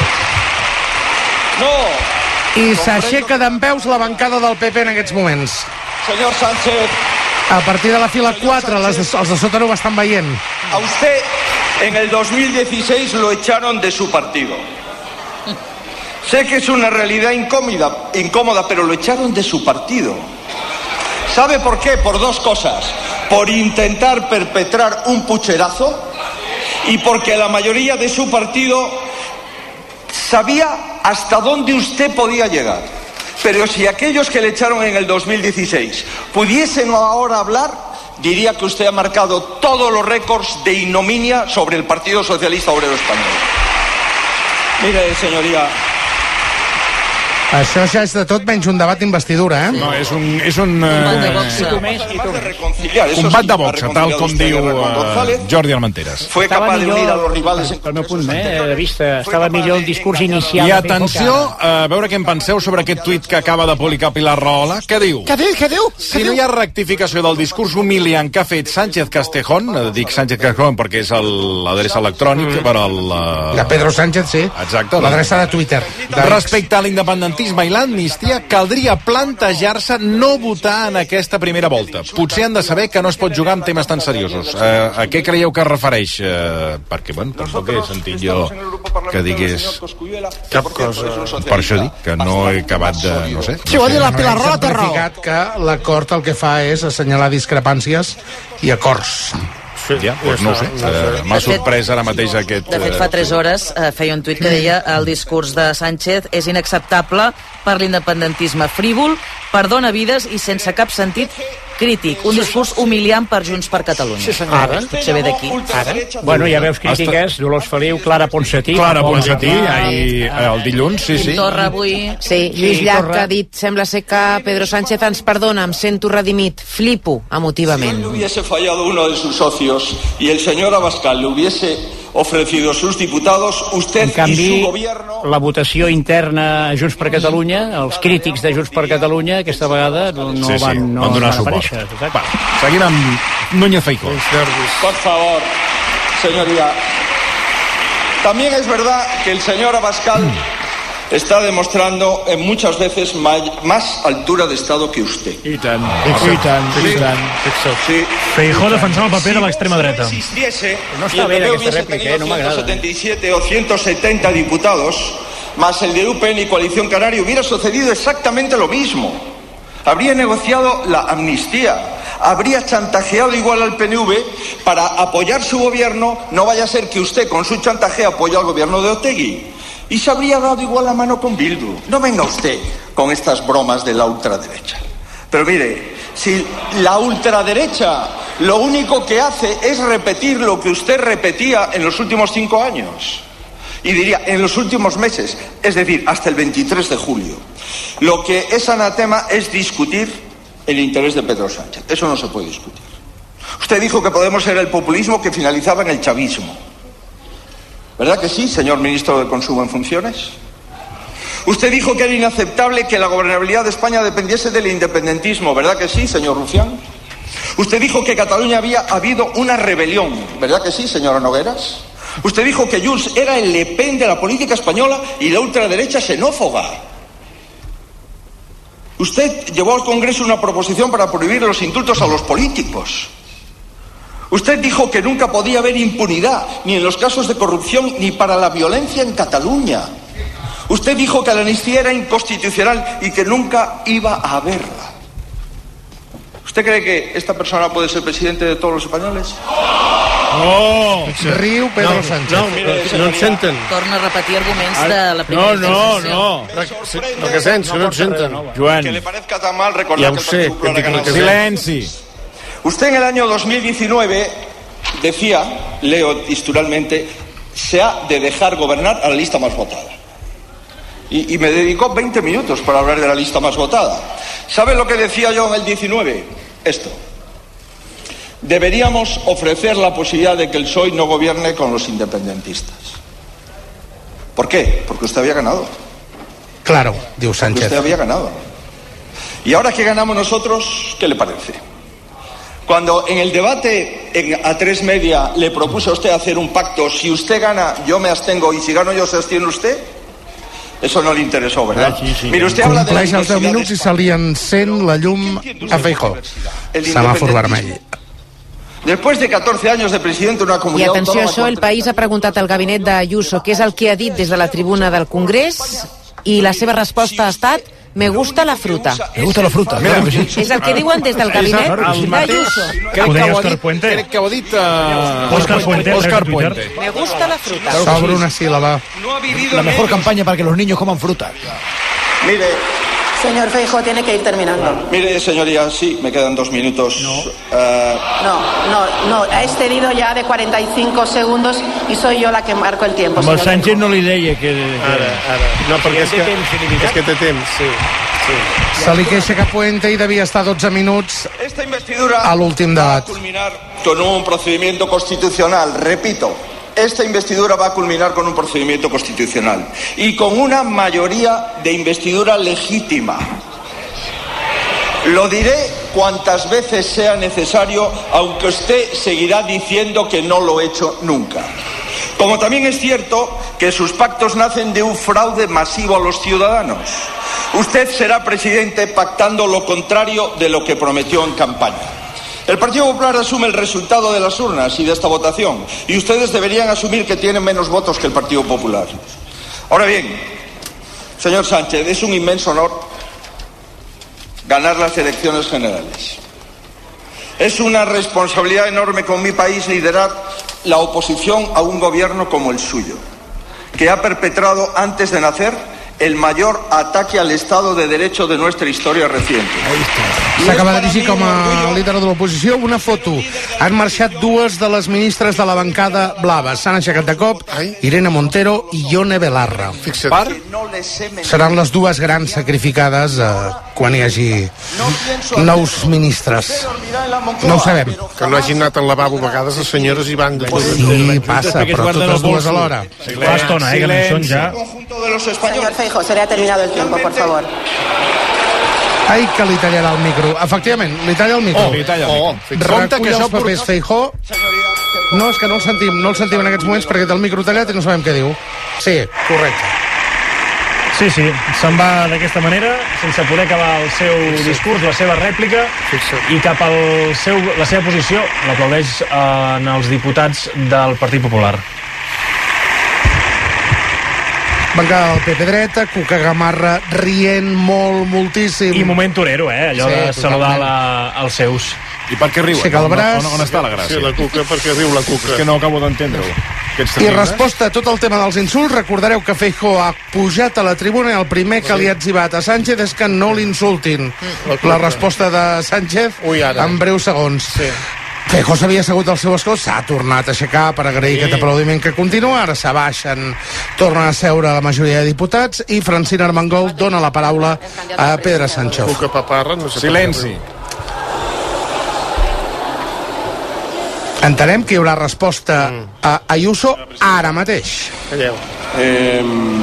No. I s'aixeca dempeus la bancada del P P en aquests moments. Señor Sánchez. A partir de la fila quatre, les de, els de sota no ho estan veient. A usted en el dos mil dieciséis lo echaron de su partido. Sé que es una realidad incómoda, incómoda, pero lo echaron de su partido. ¿Sabe por qué? Por dos cosas. Por intentar perpetrar un pucherazo y porque la mayoría de su partido sabía hasta dónde usted podía llegar. Pero si aquellos que le echaron en el dos mil dieciséis pudiesen ahora hablar, diría que usted ha marcado todos los récords de ignominia sobre el Partido Socialista Obrero Español. Mire, señoría... Això ja és de tot menys un debat d'investidura, eh? No, és un... És un Combat de eh, boxa. combat de boxa, tal com diu eh, Jordi Armenteres. Fue capaz de unir a los rivales... El meu punt eh, de vista, estava millor el discurs inicial. I atenció a veure què en penseu sobre aquest tuit que acaba de publicar Pilar Rahola. Què diu? Què diu? Què diu? Si no hi ha rectificació del discurs humiliant que ha fet Sánchez Castejón, eh, dic Sánchez Castejón perquè és l'adreça electrònic, mm. però el... Uh... De Pedro Sánchez, sí. Exacte. L'adreça de Twitter. De Respecte a l'independentisme i l'amnistia, caldria plantejar-se no votar en aquesta primera volta. Potser han de saber que no es pot jugar amb temes tan seriosos. Uh, a què creieu que es refereix? Uh, perquè, bueno, tampoc he sentit jo que digués cap cosa. Per això dic que no he acabat de... no sé. Si ho ha dit la Pilar Rahola, té raó. Que l'acord el que fa és assenyalar discrepàncies i acords. Sí, ja, doncs no ho sé. Uh, M'ha sorprès ara mateix aquest... De fet, fa tres hores eh, feia un tuit que deia el discurs de Sánchez és inacceptable per l'independentisme frívol, perdona vides i sense cap sentit crític. Un discurs humiliant per Junts per Catalunya. Sí, senyor. Ara? Potser ve d'aquí. Ara? Bueno, ja veus crítiques, Dolors Feliu, Clara Ponsatí... Clara Ponsatí, ahir, el dilluns, sí, sí. Torra avui... Sí, Lluís Llach ha dit, sembla ser que Pedro Sánchez ens perdona, em sento redimit, flipo emotivament. Si no hubiese fallado uno de sus socios y el señor Abascal le hubiese ofrecido sus diputados, usted en canvi, y su gobierno... la votació interna a Junts per Catalunya, els crítics de Junts per Catalunya, aquesta vegada no, no sí, sí, van, no van donar van suport. Aparèixer. Va, seguim amb Núñez Feijóo. Por favor, señoría. También es verdad que el señor Abascal está demostrando en muchas veces may, más altura de Estado que usted. I tant, i tant, i tant. Sí. Feijóo defensant el paper de l'extrema dreta. No està bé aquesta rèplica, eh? No m'agrada. ciento setenta y siete o ciento setenta diputados, más el de U P N y Coalición Canaria, hubiera sucedido exactamente lo mismo. Habría negociado la amnistía, habría chantajeado igual al P N V para apoyar su gobierno, no vaya a ser que usted con su chantaje apoye al gobierno de Otegi. Y se habría dado igual la mano con Bildu. No venga usted con estas bromas de la ultraderecha. Pero mire, si la ultraderecha lo único que hace es repetir lo que usted repetía en los últimos cinco años, y diría en los últimos meses, es decir, hasta el veintitrés de julio, lo que es anatema es discutir el interés de Pedro Sánchez. Eso no se puede discutir. Usted dijo que Podemos era el populismo que finalizaba en el chavismo. ¿Verdad que sí, señor ministro de Consumo en funciones? Usted dijo que era inaceptable que la gobernabilidad de España dependiese del independentismo. ¿Verdad que sí, señor Rufián? Usted dijo que en Cataluña había habido una rebelión. ¿Verdad que sí, señora Nogueras? Usted dijo que Junts era el Le Pen de la política española y la ultraderecha xenófoba. Usted llevó al Congreso una proposición para prohibir los indultos a los políticos. Usted dijo que nunca podía haber impunidad, ni en los casos de corrupción, ni para la violencia en Cataluña. Usted dijo que la amnistía era inconstitucional y que nunca iba a haberla. ¿Usted cree que esta persona puede ser presidente de todos los españoles? Oh, riu Pedro no, Sánchez. No, mire, no ens senten. Torna a repetir arguments de la primera No, no, no. No que sents, que no ens senten. Joan. Que le parezca tan mal recordar ja que el Partido Popular ha ganado. Silenci. Usted en el año dos mil diecinueve decía, leo textualmente, se ha de dejar gobernar a la lista más votada. Y, y me dedicó veinte minutos para hablar de la lista más votada. ¿Sabe lo que decía yo en el diecinueve? Esto. Deberíamos ofrecer la posibilidad de que el P S O E no gobierne con los independentistas. ¿Por qué? Porque usted había ganado. Claro, diu Sánchez. Porque usted había ganado. Y ahora que ganamos nosotros, ¿qué le parece? Cuando en el debate en A tres Media le propuse a usted hacer un pacto, si usted gana, yo me abstengo, y si gano yo, se abstiene usted, eso no le interesó, ¿verdad? Sí, sí. Mire, usted habla de la Compleix els deu minuts i se li encén la llum a Feijóo. Semàfor vermell. Después de catorce años de presidente de una I comunidad atenció a autónoma... això, el País ha preguntat al gabinet d'Ayuso què és el que ha dit des de la tribuna del Congrés i la seva resposta ha estat me gusta la fruta. Me gusta la fruta. Mira, és el que diuen des del gabinet d'Ayuso. Crec que ho ha dit, crec que ho ha dit uh, Óscar Puente. Óscar Puente. Me gusta la fruta. Sobre una síl·laba. La mejor campaña para que los niños coman fruta. Mire, Señor Feijóo, tiene que ir terminando. mire, señoría, sí, me quedan dos minutos. No. Uh, No, no, no. Ha excedido ya de cuarenta y cinco segundos y soy yo la que marco el tiempo. Amb el señor Sánchez no li deia que... Ara, ara. No, perquè és que, és que té temps, sí. sí. Se li queixa que Puente i devia estar dotze minuts Esta investidura a l'últim va a debat. culminar con un procedimiento constitucional, repito. Esta investidura va a culminar con un procedimiento constitucional y con una mayoría de investidura legítima. Lo diré cuantas veces sea necesario, aunque usted seguirá diciendo que no lo he hecho nunca. Como también es cierto que sus pactos nacen de un fraude masivo a los ciudadanos. Usted será presidente pactando lo contrario de lo que prometió en campaña. El Partido Popular asume el resultado de las urnas y de esta votación, y ustedes deberían asumir que tienen menos votos que el Partido Popular. Ahora bien, señor Sánchez, es un inmenso honor ganar las elecciones generales. Es una responsabilidad enorme con mi país liderar la oposición a un gobierno como el suyo, que ha perpetrado antes de nacer el mayor ataque al Estado de Derecho de nuestra historia reciente. S'acaba de dirigir com a líder de l'oposició una foto. Han marxat dues de les ministres de la bancada blava. S'han aixecat de cop Irene Montero i Ione Belarra. Fixa't. Seran les dues grans sacrificades eh, quan hi hagi nous ministres. No ho sabem. Que no hagin anat al lavabo a vegades les senyores i van... Sí, passa, però totes dues alhora. Fa estona, eh, que no hi són ja. Señor Feijóo, se le ha terminado el tiempo, por favor. Ai, que li tallarà el micro. Efectivament, li talla el micro. Oh, li talla el micro. Compte que això papers, Feijóo. No, és que no el sentim, no el sentim en aquests moments perquè té el micro tallat i no sabem què diu. Sí, correcte. Sí, sí, se'n va d'aquesta manera, sense poder acabar el seu discurs, la seva rèplica, i cap al seu, la seva posició l'aplaudeix en els diputats del Partit Popular. Bancada del P P dreta, Cuca Gamarra rient molt, moltíssim. I moment torero, eh? Allò Sí, de saludar totalment. la, els seus. I per què riuen? Aixeca el braç. On, on, on està la gràcia? Sí, la Cuca, perquè riu la Cuca. És que no acabo d'entendre-ho. I resposta a tot el tema dels insults, recordareu que Feijóo ha pujat a la tribuna i el primer que li ha etzibat a Sánchez és que no l'insultin. La resposta de Sánchez en breus segons. Sí. Feijóo s'havia assegut al seu escó, s'ha tornat a aixecar per agrair aquest aplaudiment que continua, ara s'abaixen, tornen a seure la majoria de diputats i Francina Armengol dona la paraula a Pedro Sánchez. Cuca Paparra, no sé. Silenci. Entenem que hi haurà resposta a Ayuso ara mateix. Calleu. Eh,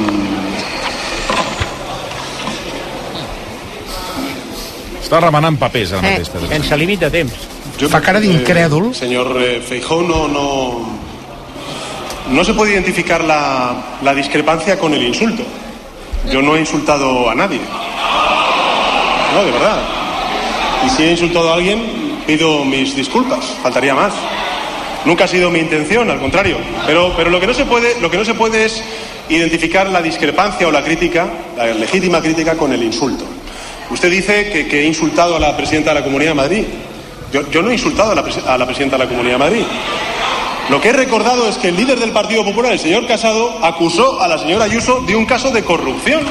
Està remenant papers ara mateix. Eh. Sense límit de temps. Fa cara d'incrèdul. Eh, señor eh, Feijóo, no, no, no se puede identificar la, la discrepancia con el insulto. Yo no he insultado a nadie. No, de verdad. Y si he insultado a alguien, pido mis disculpas. Faltaría más. Nunca ha sido mi intención, al contrario. Pero, pero lo que no se puede, lo que no se puede es identificar la discrepancia o la crítica, la legítima crítica, con el insulto. Usted dice que, que he insultado a la presidenta de la Comunidad de Madrid. Yo, yo no he insultado a la, a la presidenta de la Comunidad de Madrid. Lo que he recordado es que el líder del Partido Popular, el señor Casado, acusó a la señora Ayuso de un caso de corrupción.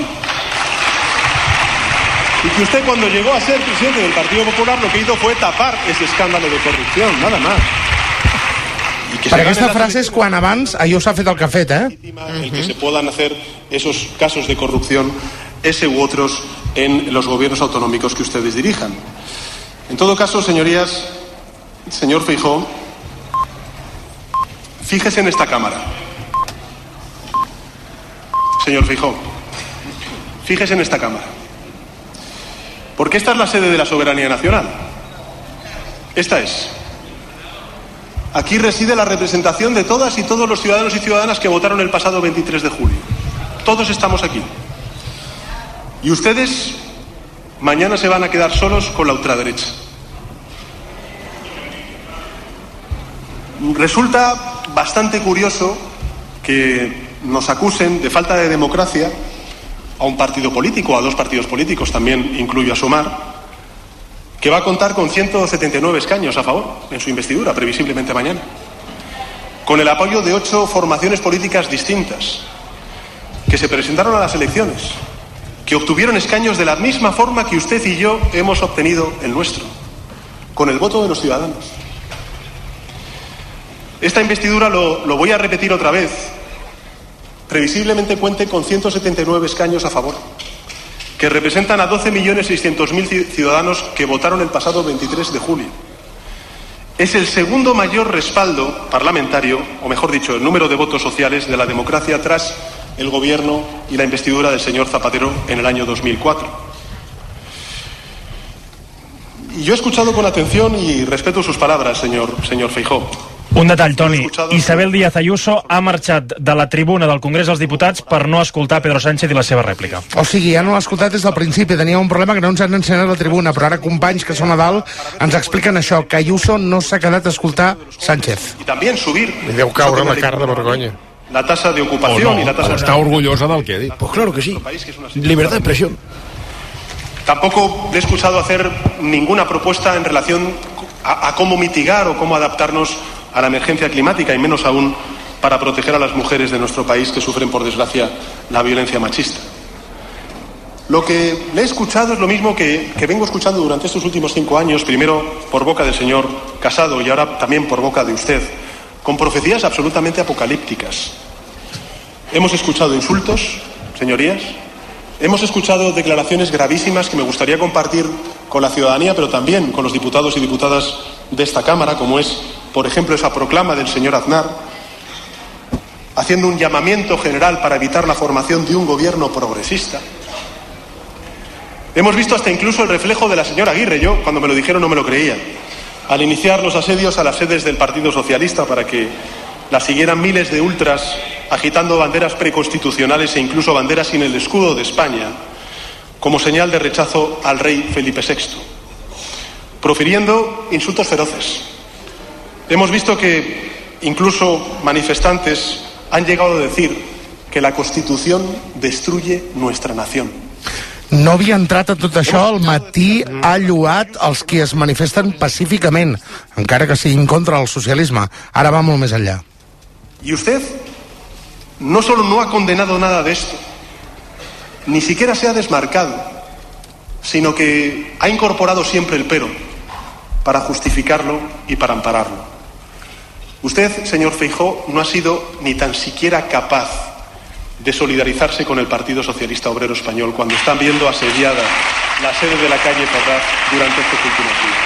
Y que usted, cuando llegó a ser presidente del Partido Popular, lo que hizo fue tapar ese escándalo de corrupción, nada más. Per aquesta frase és quan abans Ayuso ha fet el que ha fet, eh? El que se puedan hacer esos casos de corrupción, ese u otros, en los gobiernos autonómicos que ustedes dirijan. En todo caso, señorías, señor Feijóo, fíjese en esta cámara. Señor Feijóo, fíjese en esta cámara. Porque esta es la sede de la soberanía nacional. Esta es. Aquí reside la representación de todas y todos los ciudadanos y ciudadanas que votaron el pasado veintitrés de julio. Todos estamos aquí. Y ustedes mañana se van a quedar solos con la ultraderecha. Resulta bastante curioso que nos acusen de falta de democracia a un partido político, a dos partidos políticos, también incluyo a Sumar, que va a contar con ciento setenta y nueve escaños a favor en su investidura, previsiblemente mañana, con el apoyo de ocho formaciones políticas distintas, que se presentaron a las elecciones, que obtuvieron escaños de la misma forma que usted y yo hemos obtenido el nuestro, con el voto de los ciudadanos. Esta investidura, lo, lo voy a repetir otra vez, previsiblemente cuente con ciento setenta y nueve escaños a favor, que representan a doce millones seiscientos mil ciudadanos que votaron el pasado veintitrés de julio. Es el segundo mayor respaldo parlamentario, o mejor dicho, el número de votos sociales de la democracia tras el gobierno y la investidura del señor Zapatero en el año dos mil cuatro. Y yo he escuchado con atención y respeto sus palabras, señor, señor Feijóo. Un detall, Toni. Isabel Díaz Ayuso ha marxat de la tribuna del Congrés dels Diputats per no escoltar Pedro Sánchez i la seva rèplica. O sigui, ja no l'ha escoltat des del principi. Tenia un problema que no ens han ensenyat la tribuna, però ara companys que són a dalt ens expliquen això, que Ayuso no s'ha quedat a escoltar Sánchez. I també subir... Li deu caure la cara de vergonya. La tasa de ocupación no, y la tasa... Està orgullosa del que ha dit. Pues claro que sí. Libertad de expresión. Tampoco le he escuchado hacer ninguna propuesta en relación a, a cómo mitigar o cómo adaptarnos a la emergencia climática, y menos aún para proteger a las mujeres de nuestro país que sufren, por desgracia, la violencia machista. Lo que le he escuchado es lo mismo que, que vengo escuchando durante estos últimos cinco años, primero por boca del señor Casado y ahora también por boca de usted, con profecías absolutamente apocalípticas. Hemos escuchado insultos, señorías, hemos escuchado declaraciones gravísimas que me gustaría compartir con la ciudadanía, pero también con los diputados y diputadas de esta Cámara, como es, por ejemplo, esa proclama del señor Aznar, haciendo un llamamiento general para evitar la formación de un gobierno progresista. Hemos visto hasta incluso el reflejo de la señora Aguirre. Yo, cuando me lo dijeron, no me lo creía. Al iniciar los asedios a las sedes del Partido Socialista para que la siguieran miles de ultras agitando banderas preconstitucionales e incluso banderas sin el escudo de España, como señal de rechazo al rey Felipe sexto, profiriendo insultos feroces. Hemos visto que incluso manifestantes han llegado a decir que la Constitución destruye nuestra nación. No havia entrat a tot això, al matí ha lloat els qui es manifesten pacíficament, encara que siguin contra el socialisme. Ara va molt més enllà. Y usted no solo no ha condenado nada de esto, ni siquiera se ha desmarcado, sino que ha incorporado siempre el pero para justificarlo y para ampararlo. Usted, señor Feijóo, no ha sido ni tan siquiera capaz de solidarizarse con el Partido Socialista Obrero Español cuando están viendo asediada la sede de la calle Ferraz durante estos últimos días.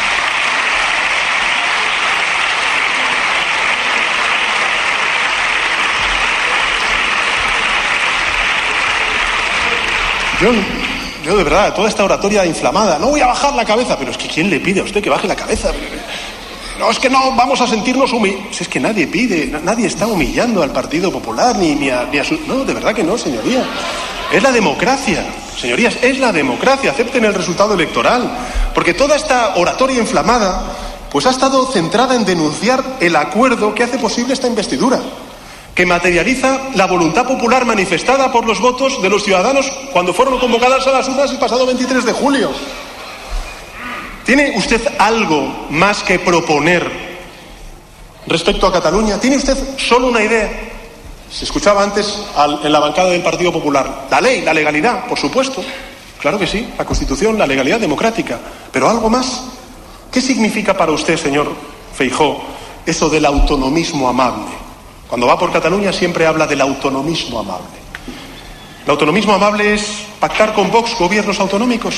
Yo, yo de verdad, toda esta oratoria inflamada, no voy a bajar la cabeza, pero es que ¿quién le pide a usted que baje la cabeza? no, es que no vamos a sentirnos humillados. Es que nadie pide, nadie está humillando al Partido Popular, ni, ni, a, ni a su... No, de verdad que no, señoría. Es la democracia, señorías, es la democracia. Acepten el resultado electoral. Porque toda esta oratoria inflamada, pues ha estado centrada en denunciar el acuerdo que hace posible esta investidura, que materializa la voluntad popular manifestada por los votos de los ciudadanos cuando fueron convocadas a las urnas el pasado veintitrés de julio. ¿Tiene usted algo más que proponer respecto a Cataluña? ¿Tiene usted solo una idea? Se escuchaba antes al, en la bancada del Partido Popular. La ley, la legalidad, por supuesto. Claro que sí, la Constitución, la legalidad democrática. ¿Pero algo más? ¿Qué significa para usted, señor Feijóo, eso del autonomismo amable? Cuando va por Cataluña siempre habla del autonomismo amable. ¿El autonomismo amable es pactar con Vox gobiernos autonómicos?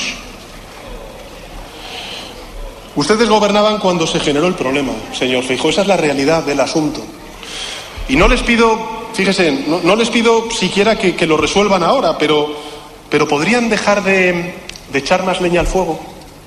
Ustedes gobernaban cuando se generó el problema, señor Feijóo. Esa es la realidad del asunto. Y no les pido, fíjese, no, no les pido siquiera que, que lo resuelvan ahora, pero, pero podrían dejar de, de echar más leña al fuego.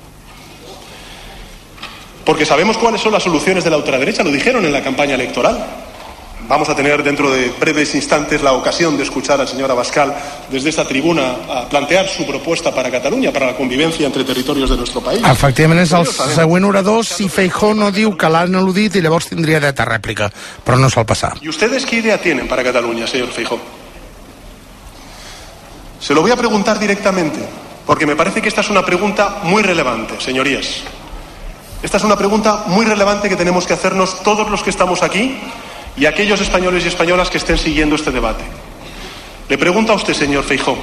Porque sabemos cuáles son las soluciones de la ultraderecha, lo dijeron en la campaña electoral. Vamos a tener dentro de breves instantes la ocasión de escuchar al señor Abascal desde esta tribuna a plantear su propuesta para Catalunya, para la convivència entre territorios de nuestro país. Efectivament, és el següent orador si Feijóo no diu que l'han al·ludit i llavors tindria dret a rèplica, però no sol passar. ¿Y ustedes qué idea tienen para Cataluña, señor Feijóo? Se lo voy a preguntar directamente, porque me parece que esta es una pregunta muy relevante, señorías. Esta es una pregunta muy relevante que tenemos que hacernos todos los que estamos aquí y aquellos españoles y españolas que estén siguiendo este debate. Le pregunto a usted, señor Feijóo,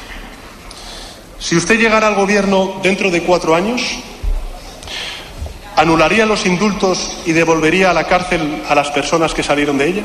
si usted llegara al gobierno dentro de cuatro años, ¿anularía los indultos y devolvería a la cárcel a las personas que salieron de ella?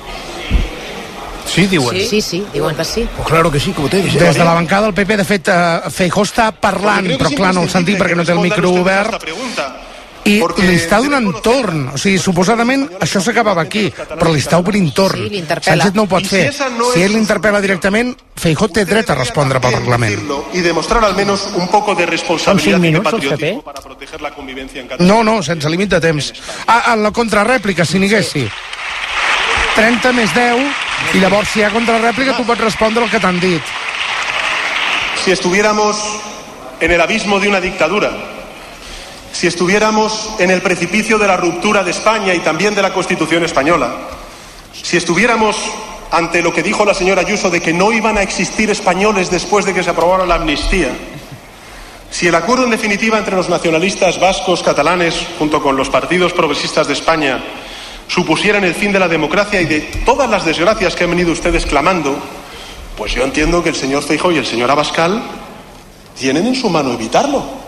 Sí, diuen. Sí, sí, sí, diuen que sí. Oh, claro que sí, com ho té. Des de la bancada del P P, de fet, uh, Feijóo està parlant, però clar, no el sentim perquè no té el micro obert. I li està donant torn, o sigui, suposadament això s'acabava aquí, però li està obrint torn. Sí, l'interpel·la. Sánchez no ho pot fer. Si ell l'interpel·la directament, Feijóo té dret a respondre pel reglament. Y demostrar al menos un poco de responsabilidad y de patriotismo para proteger la convivencia en Cataluña. No, no, sense límit de temps. Ah, en la contrarèplica, si n'hi hagués, sí. trenta més deu, i llavors, si hi ha contrarèplica, tu pots respondre el que t'han dit. Si estuviéramos en el abismo de una dictadura, si estuviéramos en el precipicio de la ruptura de España y también de la Constitución española, si estuviéramos ante lo que dijo la señora Ayuso de que no iban a existir españoles después de que se aprobara la amnistía, si el acuerdo en definitiva entre los nacionalistas vascos, catalanes, junto con los partidos progresistas de España, supusieran el fin de la democracia y de todas las desgracias que han venido ustedes clamando, pues yo entiendo que el señor Feijóo y el señor Abascal tienen en su mano evitarlo.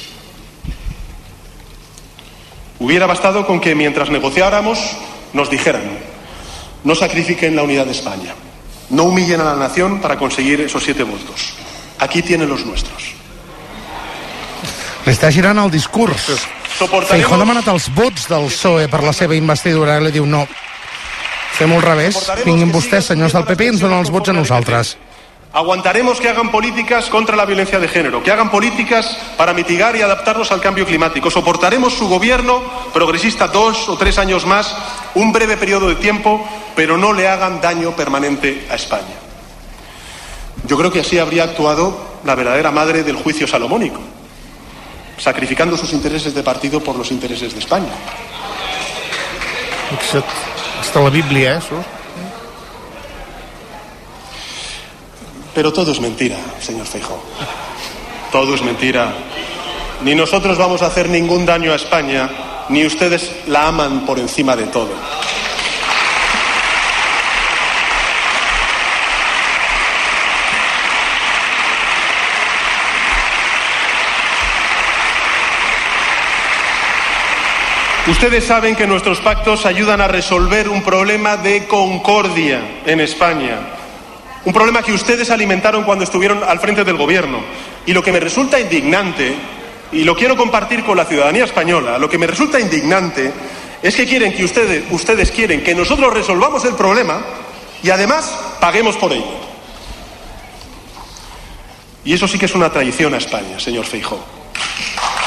Hubiera bastado con que mientras negociáramos nos dijeran: no sacrifiquen la unidad de España, no humillen a la nación para conseguir esos siete votos. Aquí tienen los nuestros. Li està girant el discurs. Feijóo ha demanat els vots del P S O E per la seva investidura. Li diu no, fem-ho al revés, vinguin vostès, senyors del P P, i ens donen els vots a nosaltres. Aguantaremos que hagan políticas contra la violencia de género, que hagan políticas para mitigar y adaptarnos al cambio climático. Soportaremos su gobierno progresista dos o tres años más, un breve periodo de tiempo, pero no le hagan daño permanente a España. Yo creo que así habría actuado la verdadera madre del juicio salomónico, sacrificando sus intereses de partido por los intereses de España. Està la Bíblia, eh, això? Pero todo es mentira, señor Feijóo. Todo es mentira. Ni nosotros vamos a hacer ningún daño a España, ni ustedes la aman por encima de todo. Ustedes saben que nuestros pactos ayudan a resolver un problema de concordia en España. Un problema que ustedes alimentaron cuando estuvieron al frente del gobierno. Y lo que me resulta indignante, y lo quiero compartir con la ciudadanía española, lo que me resulta indignante es que quieren que ustedes, ustedes quieren que nosotros resolvamos el problema y además paguemos por ello. Y eso sí que es una traición a España, señor Feijóo.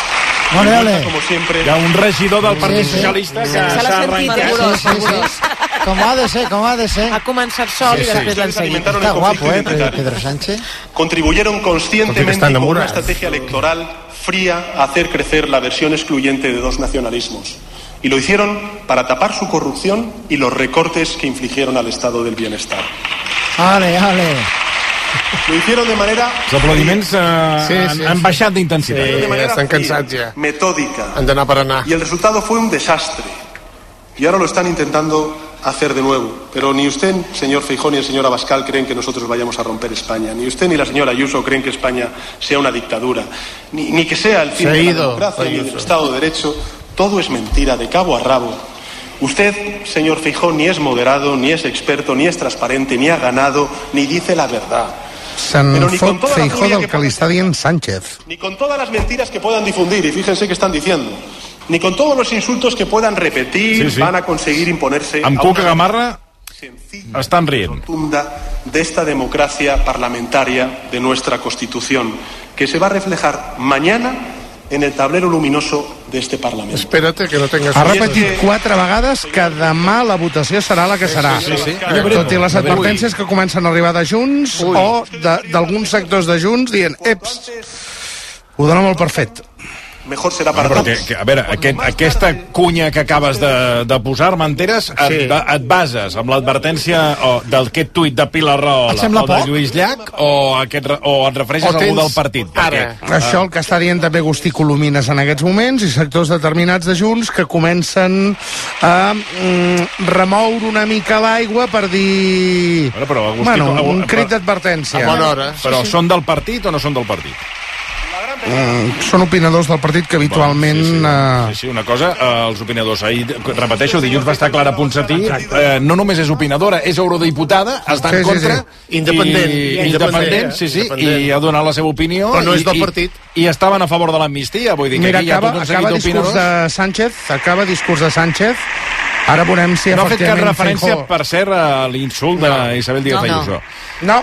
Ole, ole. Como siempre. Hi ha un regidor del Partit Sí, sí. Socialista que Se l'ha s'ha sentit, eh? arrencat. Sí, sí, sí. Com ha de ser, com ha de ser. Ha començat sol Sí, i sí. després l'han seguit. Alimentaron Está el guapo, conflicto eh, identitario. Pedro Sánchez. Contribuyeron conscientemente está con una enamorado. estrategia electoral fría a hacer crecer la versión excluyente de dos nacionalismos. Y lo hicieron para tapar su corrupción y los recortes que infligieron al estado del bienestar. Ale, ale. Lo hicieron de manera... Els aplaudiments eh, Sí, han, sí, han sí. baixat d'intensitat. de Ja manera estan fría, cansats, ja. metódica. Han d'anar per anar. Y el resultado fue un desastre. Y ahora lo están intentando hacer de nuevo. Pero ni usted, señor Feijóo, ni el señor Abascal creen que nosotros vayamos a romper España. Ni usted ni la señora Ayuso creen que España sea una dictadura. Ni, ni que sea el fin Se ha de la ido, democracia ni del Ayuso. Estado de Derecho. Todo es mentira, de cabo a rabo. Usted, señor Feijóo, ni es moderado, ni es experto, ni es transparente, ni ha ganado, ni dice la verdad. Se'n Però ni con fot toda la Feijóo furia del que que li està dient Sánchez. Ni con todas las mentiras que puedan difundir, y fíjense que están diciendo, ni con todos los insultos que puedan repetir, Sí, sí. van a conseguir imponerse Amb a Cuca una Gamarra sencilla estan rient. rotunda de esta democracia parlamentaria de nuestra Constitución, que se va a reflejar mañana en el tablero luminoso de este Parlamento. Espérate, que no tengas... Ha repetit quatre vegades que demà la votació serà la que serà. Sí, sí, sí. Tot i les advertències que comencen a arribar de Junts o de- d'alguns sectors de Junts dient, eps, ho dona molt per fet. Mejor será para Però todos. que, que, a veure, aquest, aquesta cunya que acabes de, de posar, Manteres, et, Sí. et bases amb l'advertència o, d'aquest tuit de Pilar Rahola Et sembla o de poc? Lluís Llach o, aquest, re- o et refereixes O a algú tens- del partit? Ara. Això el que està dient també Agustí Colomines en aquests moments i sectors determinats de Junts que comencen a mm, remoure una mica l'aigua per dir... Bueno, però Agustí, bueno, Agu- un crit però- d'advertència. A bona hora. Però són del partit o no són del partit? Mm, són opinadors del partit que habitualment... Sí, sí, eh, sí, sí, una cosa, eh, els opinadors. Ahir, repeteixo, dilluns va estar Clara Ponsatí, eh, no només és opinadora, és eurodiputada, està en Sí, sí, contra... sí. Independent. I, Independent, independent, sí, sí, independent. i ha donat la seva opinió. Però no és i, del i- partit. I estaven a favor de l'amnistia, vull dir que Mira, aquí hi ha acaba, tot un seguit acaba discurs d'opinadors. de Sánchez, acaba discurs de Sánchez. Ara veurem si No ha fet cap efectivament referència, Feijóo- per cert, a l'insult d'Isabel Díaz No, no. Ayuso. No.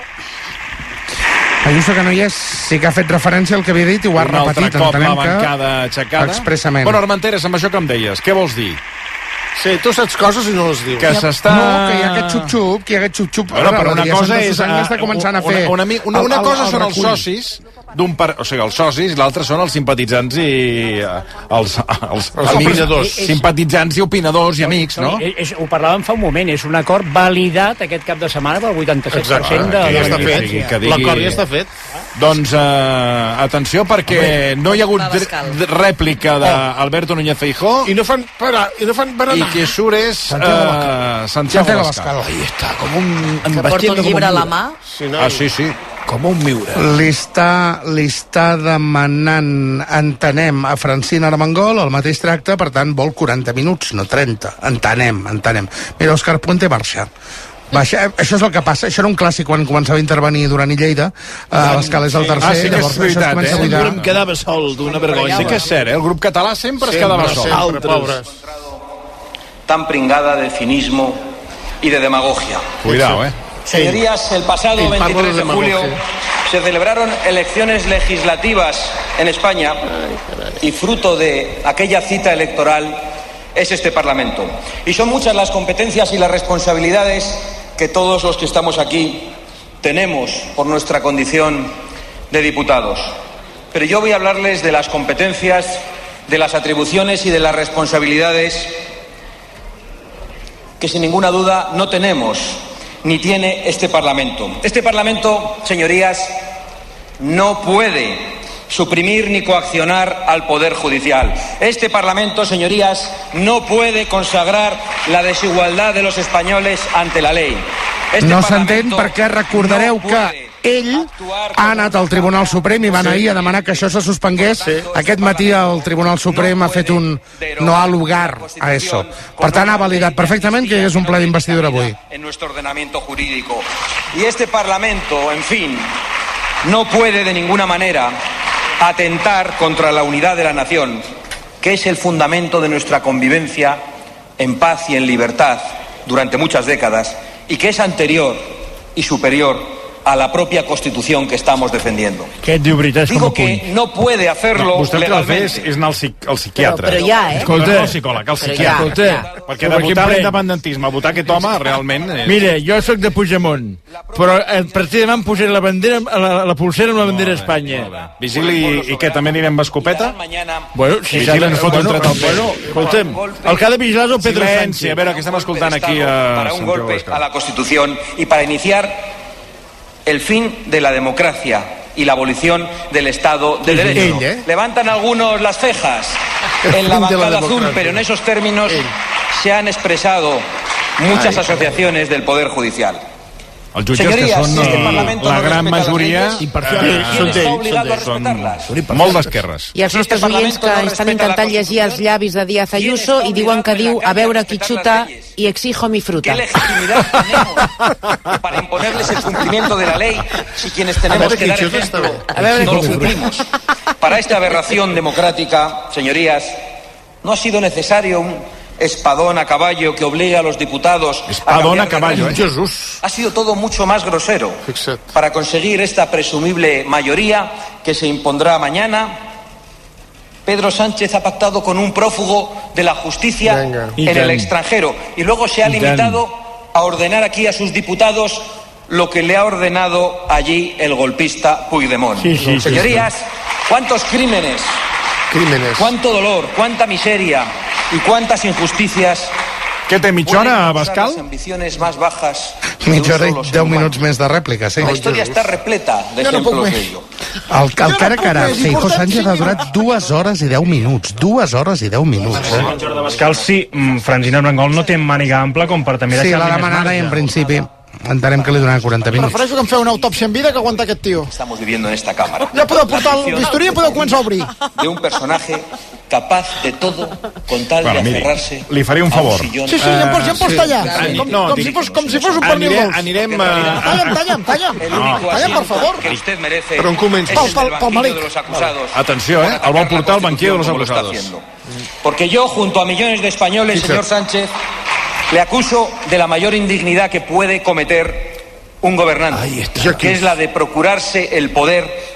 Ayuso, que no hi és, sí que ha fet referència al que havia dit i ho ha Un altre repetit. cop la Entenem bancada aixecada. Expressament. Bueno, Armenteres, amb això que em deies, què vols dir? Sí, tu saps coses i no les dius. Que s'està... No, que hi ha aquest xup-xup, que hi ha aquest xup-xup. Bueno, però una cosa és... Susana està començant a fer... Una, una, una, una el- el- cosa el són els recull. socis d'un par... O sigui, els socis, l'altra són els simpatitzants i... eh, Els, els, Els amics, opinadors. simpatitzants i opinadors i amics, no? És, és, ho parlàvem fa un moment, és un acord validat aquest cap de setmana pel vuitanta-set per cent de... que ja ja està digui- fet. digui- que digui- L'acord ja està fet. Doncs, eh, atenció, perquè no hi ha hagut Abascal. dr- rèplica d'Alberto Núñez Feijóo I no fan parar, i no fan i berenar. qui surt és Santiago eh, Santiago Santiago Abascal. Abascal. Ahí está, como un... Que porta un llibre a la mà. Sí, no, Ah, sí, sí. Como un miura. Li està, li està demanant, entenem, a Francina Armengol el mateix tracte, per tant, vol quaranta minuts, no trenta. Entenem, entenem. Mira, Òscar Puente marxa. Baixa, això és el que passa, això era un clàssic quan començava a intervenir Duran i Lleida, uh, Abascal és el tercer, Ah, sí que és llavors això es veritat, comença eh? a buidar. Em quedava sol d'una vergonya. Sí que és cert, eh? El grup català sempre, es quedava sol. Sempre, pobres. tan pringada de cinismo y de demagogia. Cuidado, eh? Señorías, el pasado Sí, parlo veintitrés de de julio demagogia. se celebraron elecciones legislativas en España y fruto de aquella cita electoral es este Parlamento. Y son muchas las competencias y las responsabilidades que todos los que estamos aquí tenemos por nuestra condición de diputados. Pero yo voy a hablarles de las competencias, de las atribuciones y de las responsabilidades que sin ninguna duda no tenemos ni tiene este Parlamento. Este Parlamento, señorías, no puede suprimir ni coaccionar al Poder Judicial. Este Parlamento, señorías, no puede consagrar la desigualdad de los españoles ante la ley. Este No s'entén Parlamento perquè recordareu no que puede ell ha anat al Tribunal Suprem i va anar ahir a demanar que això se suspengués. Aquest matí el Tribunal Suprem ha fet un no ha lugar a eso. Per tant, ha validat perfectament que hi hagués un ple d'investidura avui. en nuestro ordenamiento jurídico. Y este Parlamento, en fin, no puede de ninguna manera atentar contra la unidad de la nación, que es el fundamento de nuestra convivencia en paz y en libertad durante muchas décadas, y que es anterior y superior a la propia Constitución que estamos defendiendo. Què et diu veritat? Digo que no puede hacerlo Vostè el que ha de fer legalmente. és, és anar al, psic, al psiquiatre. Però- però ja, eh? Escolta, no Escolta. al psicòleg, al Però psiquiatre. ja, ja. Perquè de votar l'independentisme, votar aquest home, realment... És... Mira, jo sóc de Puigdemont, però a partir de demà em posaré la, bandera, la, la pulsera amb la bandera d'Espanya. Vigili, i què, també anirem amb escopeta? Bueno, si Vigili s'ha de- ens fot un bueno, tret al pet. bueno, escolta'm, el que ha de vigilar és el Pedro Silenci, Sánchez. a veure, que estem escoltant aquí a Para un Santiago golpe Abascal. a la Constitución y para iniciar el fin de la democracia y la abolición del Estado de Sí, sí, Derecho. ell, ¿eh? Levantan algunos las cejas El en la fin de la bancada azul, democracia. pero en esos términos se han expresado muchas Ay, asociaciones del Poder Judicial. Els jutges, Señorías, que són si este eh, Parlamento la no gran respeta las majoria, leyes, eh, ¿quién está són obligado a d'ells, són respetarlas? molt d'esquerres. I els nostres oients que estan intentant llegir els llavis de Díaz Ayuso i diuen que diu a veure qui xuta i exijo mi fruta. ¿Qué legitimidad tenemos para imponerles el cumplimiento de la ley si quienes tenemos ver, que dar que chuta ejemplo está A veure no lo qui xuta. cumplimos? Para esta aberración democrática, señorías, no ha sido necesario un espadón a caballo que obligue a los diputados Espadón a a cambiar de caballo, régimen. eh? Jesús. Ha sido todo mucho más grosero para conseguir esta presumible mayoría que se impondrá mañana. Pedro Sánchez ha pactado con un prófugo de la justicia Venga. Y en el tan. extranjero y luego se ha Y tan. limitado a ordenar aquí a sus diputados lo que le ha ordenado allí el golpista Puigdemont. Sí, sí, sí, Señorías, ¿cuántos crímenes, Crímenes. cuánto dolor, cuánta miseria y cuántas injusticias Què té, mitja hora, pueden Abascal? causar las ambiciones más bajas de un Mitja hora i solo ser deu humano? minuts més de rèplica, sí. La historia está repleta de Jo no puc ejemplos més. de ello. El, el cara a cara, Feijó Sánchez ha durat dues hores i deu minuts. Dues hores i deu minuts. Eh? Jordi Abascal, sí, mm, Francina Armengol no té màniga ampla com per també Sí, deixar la demanada i en principi entenem que li donaran quaranta minuts. Prefereixo que em feu una autòpsia en vida que aguantar aquest tio. Estamos viviendo en esta cámara. Ja podeu portar el bisturí i podeu començar a obrir. De un personaje capaz de todo con tal Bueno, de miri, aferrarse li faré un a favor. sillón. Sí, sí, ja em pots, ja em pots tallar. Ani- Com, no, com, dic- si fos, com si fos un pernil Anirem, dolç. anirem a... Talla'm, talla'm, talla'm. El único Talla'm, per favor. que usted merece Però on comença? es el Pel- pel- del pel banquillo malic. de los acusados. Atenció, eh? El vol portar al banquillo de los Como lo está acusados. haciendo. Porque yo, junto a millones de españoles, señor Sánchez, le acuso de la mayor indignidad que puede cometer un gobernante, que es la de procurarse el poder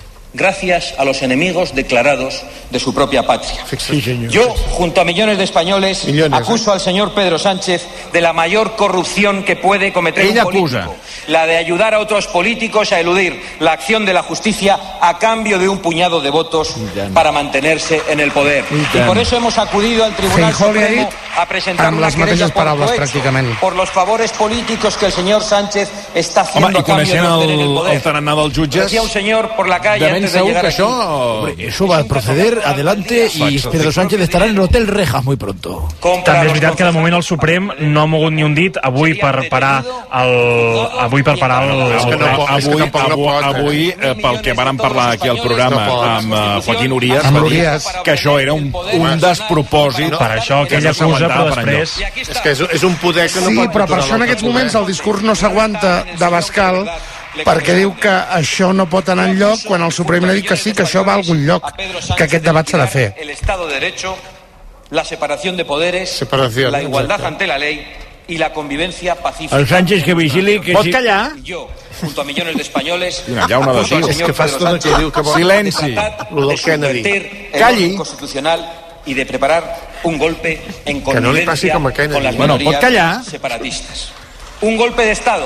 gracias a los enemigos declarados de su propia patria. Sí, senyor. Yo, junto a millones de españoles, Millones, acuso al señor Pedro Sánchez de la mayor corrupción que puede cometer Ella un político, acusa. la de ayudar a otros políticos a eludir la acción de la justicia a cambio de un puñado de votos para mantenerse en el poder. Y por eso hemos acudido al Tribunal Feijó li ha Supremo dit a presentar amb una les querella mateixes por paraules, cohecho, pràcticament. por los favores políticos que el señor Sánchez está haciendo Home, i a cambio de coneixent obtener el el, poder. el tarannà dels jutges, Decía un señor por la calle de ben antes de segur llegar que aquí. això... Hombre, eso va a proceder adelante y Pedro Sánchez estará en el Hotel Rejas muy pronto. També és veritat que de moment el Suprem no ha mogut ni un dit avui per parar el... avui per parar el... És que no pot, és que avui, tampoc no avui, pot, eh? avui eh, pel que vàrem parlar aquí al programa No pot. amb eh, Joaquín Urias, Amb va dir Urias. que això era un, un despropòsit. Per això que ell no acusa, s'aguantava però per després... enlloc. És que és, és un poder que no Sí, pot però per aturar això en l'altre aquests poder. moments el discurs no s'aguanta d'Abascal perquè diu que això no pot anar enlloc quan el Suprem ha dit que sí, que això va a algun lloc, que aquest debat s'ha de fer. El Estado de Derecho, la separación de poderes, Separación, la igualdad exacto. ante la ley y la convivencia pacífica. El Sánchez que vigili que Pot si... callar? Y yo, junto a millones de españoles, Quina llauna de acuso al tio. És señor que fas Pedro tot el que Sánchez diu que vol. Silenci. de tratar Lo del de Kennedy. subvertir el Calli. orden constitucional y de preparar un golpe en Que no li passi connivencia com a Kennedy. con las Bueno, minorías pot callar. separatistas. Un golpe de Estado.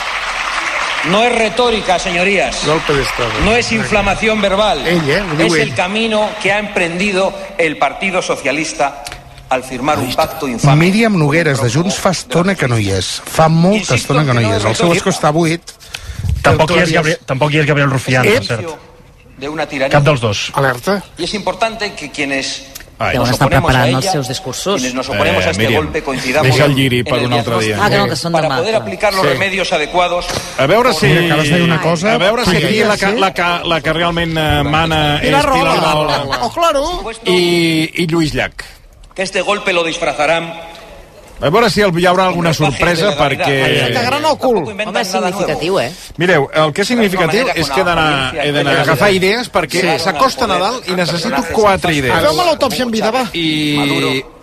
No es retórica, señorías. Golpe de Estado. No es inflamación verbal. Ell, eh? Ho diu Es ell. el camino que ha emprendido el Partido Socialista al firmar un pacto infame. Míriam Nogueres, de Junts, fa estona que no hi és. Fa molta estona que no hi és. El seu escó està buit. Tampoc hi és Gabriel, tampoc hi és Gabriel Rufián, per cert. De una tiranía. Cap dels dos. Alerta. Y es importante que quienes Ai. nos Deuen estar oponemos a preparant ella, els seus discursos. quienes nos oponemos Eh, a este Míriam, golpe coincidamos deixa el lliri en per el un altre dia. diagnóstico Ah, que no, que són para demà. poder clar. aplicar los Sí. remedios adecuados. A veure si... Mira, acabes de dir una cosa. A veure si aquí Podria la, que- ser. la, que- la que realment eh, mana és Pilar Pilar Rahola. Rahola Oh, claro. i, i Lluís Llach. Que este golpe lo disfrazarán. A veure si hi haurà alguna sorpresa perquè... Cagaran el cul. Home, és significatiu, eh? Mireu, el que és significatiu és que he d'anar he d'anar a agafar idees perquè Sí. s'acosta Nadal i necessito quatre idees. Feu-me l'autòpsia en vida, va. I,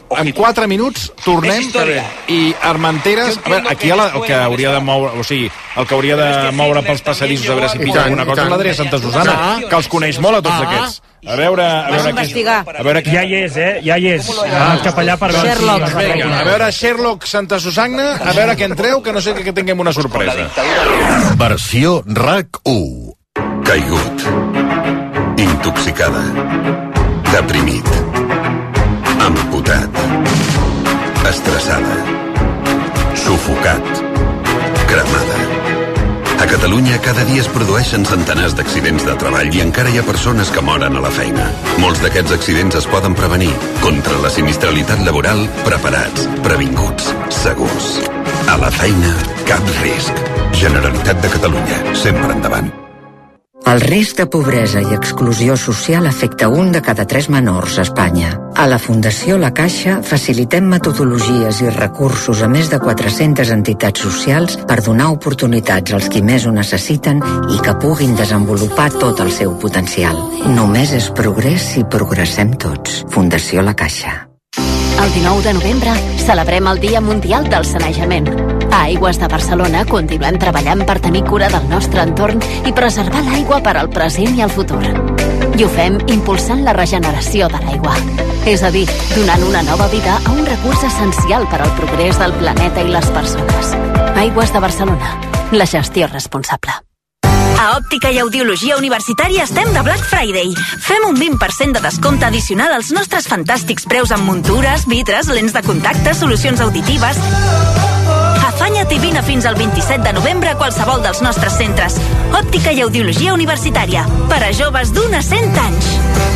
en quatre minuts tornem i Armenteres, a veure, aquí el que hauria de moure, o sigui, el que hauria de moure pels passadissos a veure si pilla alguna cosa és l'Adrià Santa Susana, que els coneix molt a tots aquests. A veure, a veure aquí, a veure aquí. Ja hi és, eh? Ja hi és. Ah, cap allà per veure. Sherlock. Vinga, a veure Sherlock Santa Susana, a veure què en treu, que no sé que tinguem una sorpresa. Versió RAC u. Caigut. Intoxicada. Deprimit. Amputat. Estressada. Sufocat. Cremada. A Catalunya cada dia es produeixen centenars d'accidents de treball i encara hi ha persones que moren a la feina. Molts d'aquests accidents es poden prevenir. Contra la sinistralitat laboral, preparats, previnguts, segurs. A la feina, cap risc. Generalitat de Catalunya, sempre endavant. El risc de pobresa i exclusió social afecta un de cada tres menors a Espanya. A la Fundació La Caixa facilitem metodologies i recursos a més de quatre-centes entitats socials per donar oportunitats als qui més ho necessiten i que puguin desenvolupar tot el seu potencial. Només és progrés si progressem tots. Fundació La Caixa. El dinou de novembre celebrem el Dia Mundial del Sanejament. A Aigües de Barcelona continuem treballant per tenir cura del nostre entorn i preservar l'aigua per al present i el futur. I ho fem impulsant la regeneració de l'aigua. És a dir, donant una nova vida a un recurs essencial per al progrés del planeta i les persones. Aigües de Barcelona. La gestió responsable. A Òptica i Audiologia Universitària estem de Black Friday. Fem un vint per cent de descompte addicional als nostres fantàstics preus en muntures, vidres, lents de contacte, solucions auditives. Afanya't i vine fins al vint-i-set de novembre a qualsevol dels nostres centres. Òptica i Audiologia Universitària. Per a joves d'un a cent anys.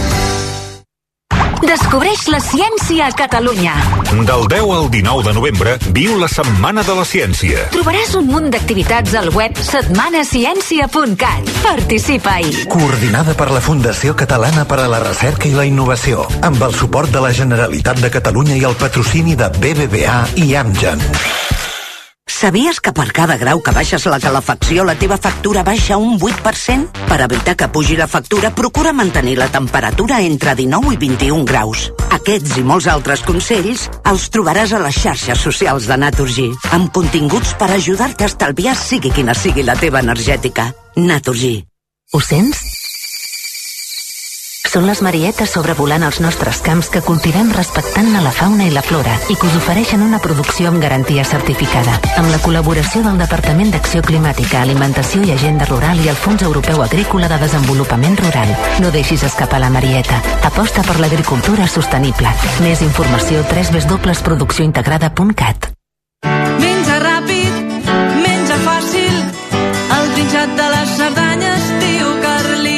Descobreix la ciència a Catalunya. Del deu al dinou de novembre viu la Setmana de la Ciència. Trobaràs un munt d'activitats al web setmana ciència punt cat. Participa-hi. Coordinada per la Fundació Catalana per a la Recerca i la Innovació, amb el suport de la Generalitat de Catalunya i el patrocini de B B V A i Amgen. Sabies que per cada grau que baixes la calefacció la teva factura baixa un vuit per cent? Per evitar que pugi la factura, procura mantenir la temperatura entre dinou i vint-i-un graus. Aquests i molts altres consells els trobaràs a les xarxes socials de Naturgy, amb continguts per ajudar-te a estalviar sigui quina sigui la teva energètica. Naturgy. Ho sents? Són les marietes sobrevolant els nostres camps que cultivem respectant la fauna i la flora i que us ofereixen una producció amb garantia certificada. Amb la col·laboració del Departament d'Acció Climàtica, Alimentació i Agenda Rural i el Fons Europeu Agrícola de Desenvolupament Rural. No deixis escapar la marieta. Aposta per l'agricultura sostenible. Més informació a w w w punt producció integrada punt cat. Menja ràpid, menja fàcil, el trinxat de les Cerdanyes, tio Carlit.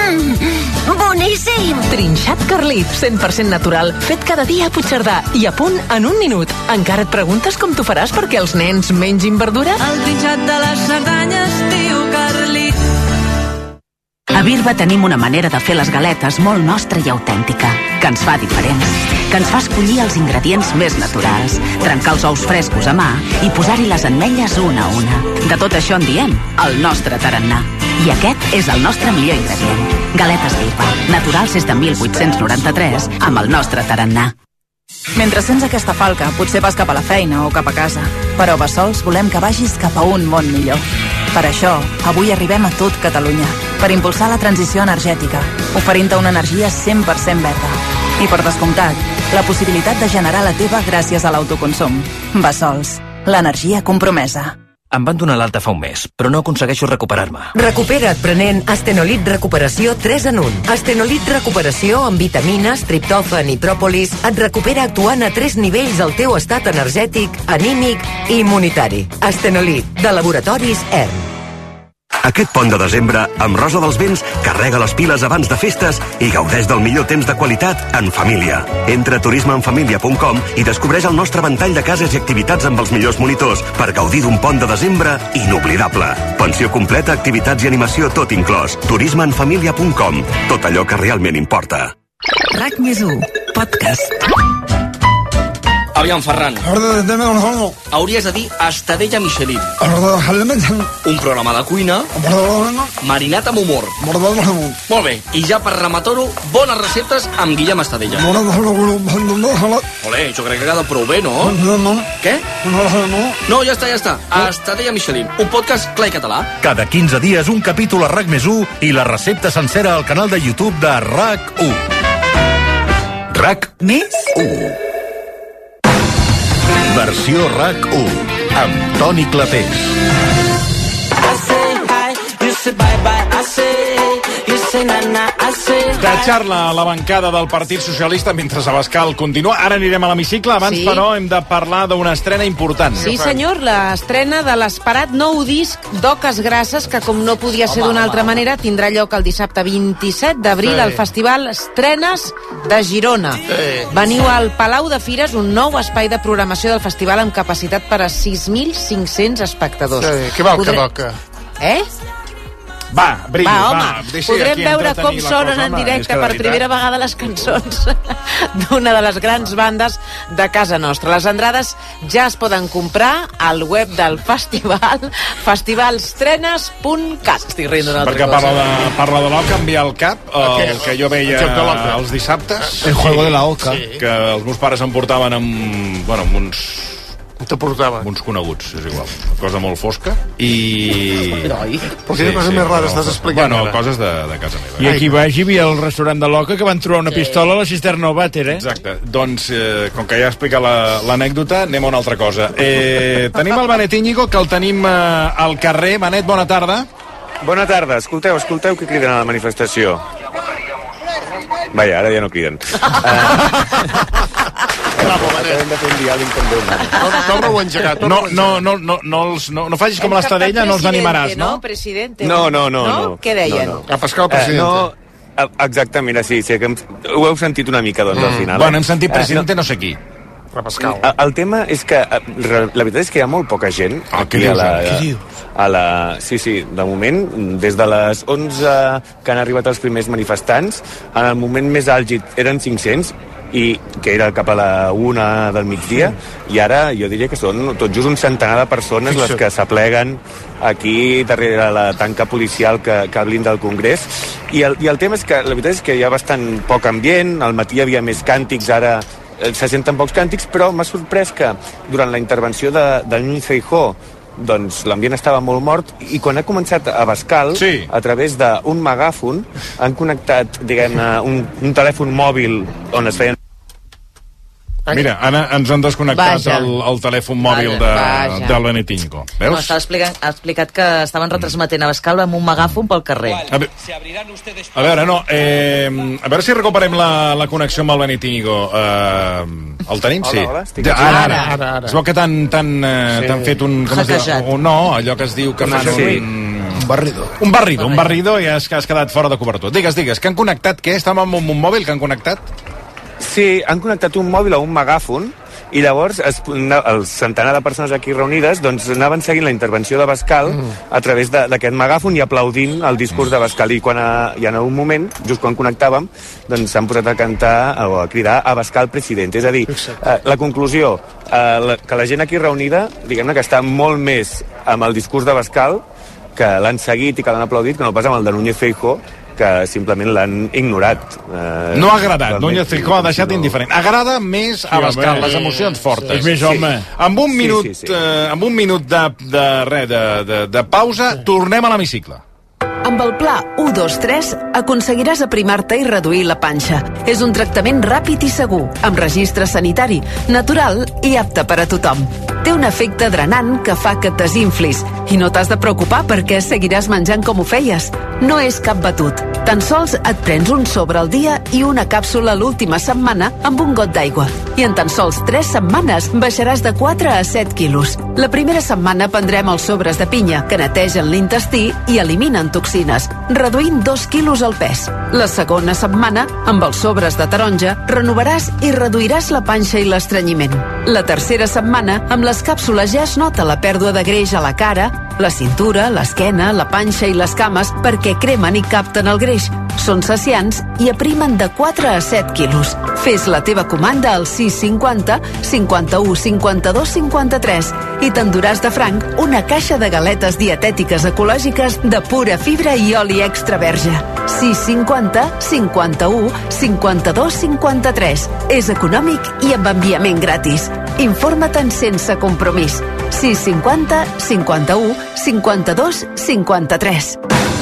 Boníssim! Trinxat Carlit, cent per cent natural, fet cada dia a Puigcerdà i a punt en un minut. Encara et preguntes com t'ho faràs perquè els nens mengin verdura? El trinxat de les Cerdanyes, tio Carlit. A Birba tenim una manera de fer les galetes molt nostra i autèntica, que ens fa diferents, que ens fa escollir els ingredients més naturals, trencar els ous frescos a mà i posar-hi les ametlles una a una. De tot això en diem el nostre tarannà. I aquest és el nostre millor ingredient. Galetes Birba, naturals des de mil vuit-cents noranta-tres, amb el nostre tarannà. Mentre sents aquesta falca, potser vas cap a la feina o cap a casa. Però a Bassols volem que vagis cap a un món millor. Per això, avui arribem a tot Catalunya, per impulsar la transició energètica, oferint-te una energia cent per cent verda. I per descomptat, la possibilitat de generar la teva gràcies a l'autoconsum. Bassols, l'energia compromesa. Em van donar l'alta fa un mes, però no aconsegueixo recuperar-me. Recupera't prenent Astenolit Recuperació tres en un. Astenolit Recuperació amb vitamines, triptòfan i pròpolis et recupera actuant a tres nivells el teu estat energètic, anímic i immunitari. Astenolit, de Laboratoris E R M. Aquest pont de desembre, amb Rosa dels Vents, carrega les piles abans de festes i gaudeix del millor temps de qualitat en família. Entra a turisme en família punt com i descobreix el nostre ventall de cases i activitats amb els millors monitors per gaudir d'un pont de desembre inoblidable. Pensió completa, activitats i animació tot inclòs. turisme en família punt com. Tot allò que realment importa. RAC més u, podcast. Aviam, Ferran. Hauries de dir Estadella Michelin. Un programa de cuina marinat amb humor. Molt bé, i ja per rematar-ho, bones receptes amb Guillem Estadella. Olé, jo crec que ha quedat prou bé, no? Què? No, ja està, ja està. Estadella Michelin, un podcast clar i català. Cada quinze dies un capítol a RAC més u i la recepta sencera al canal de YouTube de RAC u. RAC més u. Versió RAC u, amb Toni Clapés. De xarla a la bancada del Partit Socialista mentre Abascal continua. Ara anirem a l'hemicicle. Abans, Sí. però, hem de parlar d'una estrena important. Sí, senyor, l'estrena de l'esperat nou disc d'Oques Grasses, que, com no podia ser d'una altra manera, tindrà lloc el dissabte vint-i-set d'abril Sí. al Festival Estrenes de Girona. Sí. Veniu al Palau de Fires, un nou espai de programació del festival amb capacitat per a sis mil cinc-cents espectadors. Sí, què vol que Podré- toca? Eh? Va, Brillo, va, home, va. deixi podrem aquí veure entretenir com la sonen cosa, en home, és directe que de per veritat. primera vegada les cançons d'una de les grans bandes de casa nostra. Les entrades ja es poden comprar al web del festival, festivalstrenes punt cat. Estic rient d'una altra Perquè cosa. parla de, parla de l'Oca, enviar el cap, el que jo veia El joc de l'Oca. els dissabtes. El juego de la Oca. Sí. Que els meus pares em portaven amb, bueno, amb uns... Te portava. Amb uns coneguts, és igual. Una cosa molt fosca. I... Però quina cosa més rara estàs explicant Bueno, ara? coses de, de casa meva. I aquí baix hi havia el restaurant de l'Oca que van trobar una pistola a la cisterna al vàter, eh? Exacte. Doncs, eh, com que ja he explicat la- l'anècdota, anem a una altra cosa. Eh, tenim el Benet Íñigo, que el tenim eh, al carrer. Benet, bona tarda. Bona tarda. Escolteu, escolteu que criden a la manifestació. Vaja, ara ja no criden. Acabem de fer un diàleg com Déu mana. Torna-ho a engegar. No, no, no, no, no, els, no, no facis com l'Estadella, no els animaràs, no? No, presidente. No, no, no. no. Què deien? No, no. A pescar el president. Eh, no, eh, exactament, sí, sí, que em, ho heu sentit una mica, doncs, al final. Bueno, hem sentit Eh, presidente no sé qui. Repescal. El, el tema és que eh, re- la veritat és que hi ha molt poca gent Ah, aquí què a dius, la, eh? Què dius? A la, sí, sí, de moment, des de les onze que han arribat els primers manifestants, en el moment més àlgid eren cinc-cents, i que era cap a la una del migdia, i ara jo diria que són tot just un centenar de persones les que s'apleguen aquí darrere la tanca policial que, que blinda el Congrés. I el, I el tema és que la veritat és que hi ha bastant poc ambient, al matí hi havia més càntics, ara eh, se senten pocs càntics, però m'ha sorprès que durant la intervenció de, de Núñez Feijóo doncs l'ambient estava molt mort, i quan ha començat a Abascal, sí. a través d'un megàfon han connectat, diguem-ne, un, un telèfon mòbil on es feien... Mira, ara ens han desconnectat Vaja. el, el telèfon mòbil Vaja, de, vaja. del Benet Íñigo. No, Veus? estava explicant, ha explicat que estaven retransmetent a Bascal amb un megàfon pel carrer. A, ve a veure, no, eh, a veure si recuperem la, la connexió amb el Benet Íñigo. Eh, el tenim? Hola, Sí. hola, estic Ja, aquí. ara, Ara, ara, ara, ara. Es veu que t'han tan, eh, Sí. t'han fet un... Com es diu? Hackejat. Un, no, allò que es diu que Un fan sí. un... Un barrido. Un barrido, un barrido i has, has quedat fora de cobertura. Digues, digues, que han connectat què? Estàvem amb un, un mòbil que han connectat? Sí, han connectat un mòbil a un megàfon, i llavors es, el centenar de persones aquí reunides doncs anaven seguint la intervenció de Bascal a través de- d'aquest megàfon i aplaudint el discurs de Bascal, i quan a, i en un moment, just quan connectàvem, doncs s'han posat a cantar o a cridar a Bascal president. És a dir, eh, la conclusió, eh, la, que la gent aquí reunida, diguem-ne que està molt més amb el discurs de Bascal, que l'han seguit i que l'han aplaudit, que no pas amb el de Núñez Feijóo, que simplement l'han ignorat. Eh, No ha agradat, realment, Núñez Feijóo ha deixat indiferent. Agrada més a Bascal, home, les emocions fortes. és més home. Amb un Sí, minut, sí, sí. Eh, amb un minut de, de, de, de, de, de pausa, tornem a l'hemicicle. Amb el pla u dos tres aconseguiràs aprimar-te i reduir la panxa. És un tractament ràpid i segur, amb registre sanitari, natural i apte per a tothom. Té un efecte drenant que fa que et desinflis i no t'has de preocupar perquè seguiràs menjant com ho feies. No és cap batut. Tan sols et prens un sobre al dia i una càpsula l'última setmana amb un got d'aigua. I en tan sols tres setmanes baixaràs de quatre a set quilos. La primera setmana prendrem els sobres de pinya, que netegen l'intestí i eliminen toxines, reduint dos quilos al pes. La segona setmana, amb els sobres de taronja, renovaràs i reduiràs la panxa i l'estrenyiment. La tercera setmana, amb les càpsules ja es nota la pèrdua de greix a la cara, la cintura, l'esquena, la panxa i les cames perquè cremen i capten el greix. Són saciants i aprimen de quatre a set quilos. Fes la teva comanda al sis cinquanta cinquanta-u cinquanta-dos cinquanta-tres i t'enduràs de franc una caixa de galetes dietètiques ecològiques de pura fibra i oli extra verge. sis cinquanta cinquanta-u cinquanta-dos cinquanta-tres. És econòmic i amb enviament gratis. Informa't-en sense compromís. sis cinquanta cinquanta-u cinquanta-dos cinquanta-tres.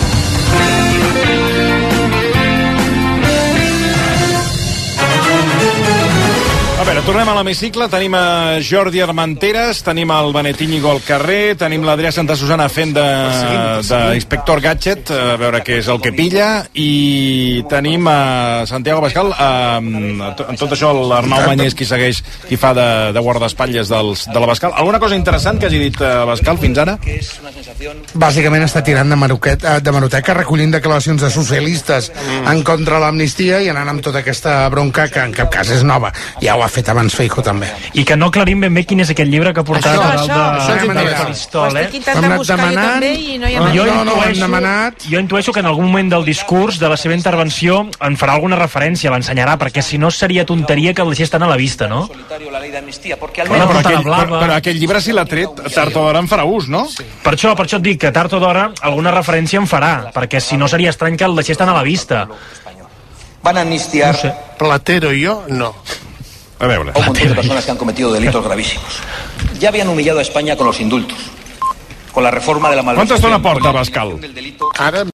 A veure, tornem a l'hemicicle, tenim a Jordi Armenteres, tenim el Benet Íñigo al carrer, tenim l'Adrià Santa Susana fent d'inspector Gadget, a veure què és el que pilla, i tenim a Santiago Bascal, a, en tot això l'Arnau Mañés, qui segueix, qui fa de, de guardaespatlles dels, de la Bascal. Alguna cosa interessant que hagi dit Bascal fins ara? Bàsicament està tirant de, maroquet, de maroteca, recollint declaracions de socialistes mm. en contra de l'amnistia i anant amb tota aquesta bronca que en cap cas és nova. Ja ho ha fet abans Feijóo també. I que no aclarim ben bé quin és aquest llibre que ha portat això, a dalt això, de, això, de, de Faristol. Ho estic intentant buscar jo també i no hi ha no, jo, no, no, intueixo, demanat. jo intueixo que en algun moment del discurs, de la seva intervenció, en farà alguna referència, l'ensenyarà, perquè si no seria tonteria que el deixés tan a la vista, no? Bueno, però, aquell, però, però aquell llibre si l'ha tret, tard o d'hora en farà ús, no? Sí. Per això, per això et dic que tard o d'hora alguna referència en farà, perquè si no seria estrany que el deixés tan a la vista. Van a amnistiar... No sé. Platero y yo, no. A veure. A un montón de personas que han cometido delitos gravísimos. Ya habían humillado a España con los indultos, con la reforma de la malversación. Quanta estona porta, Bascal? Ara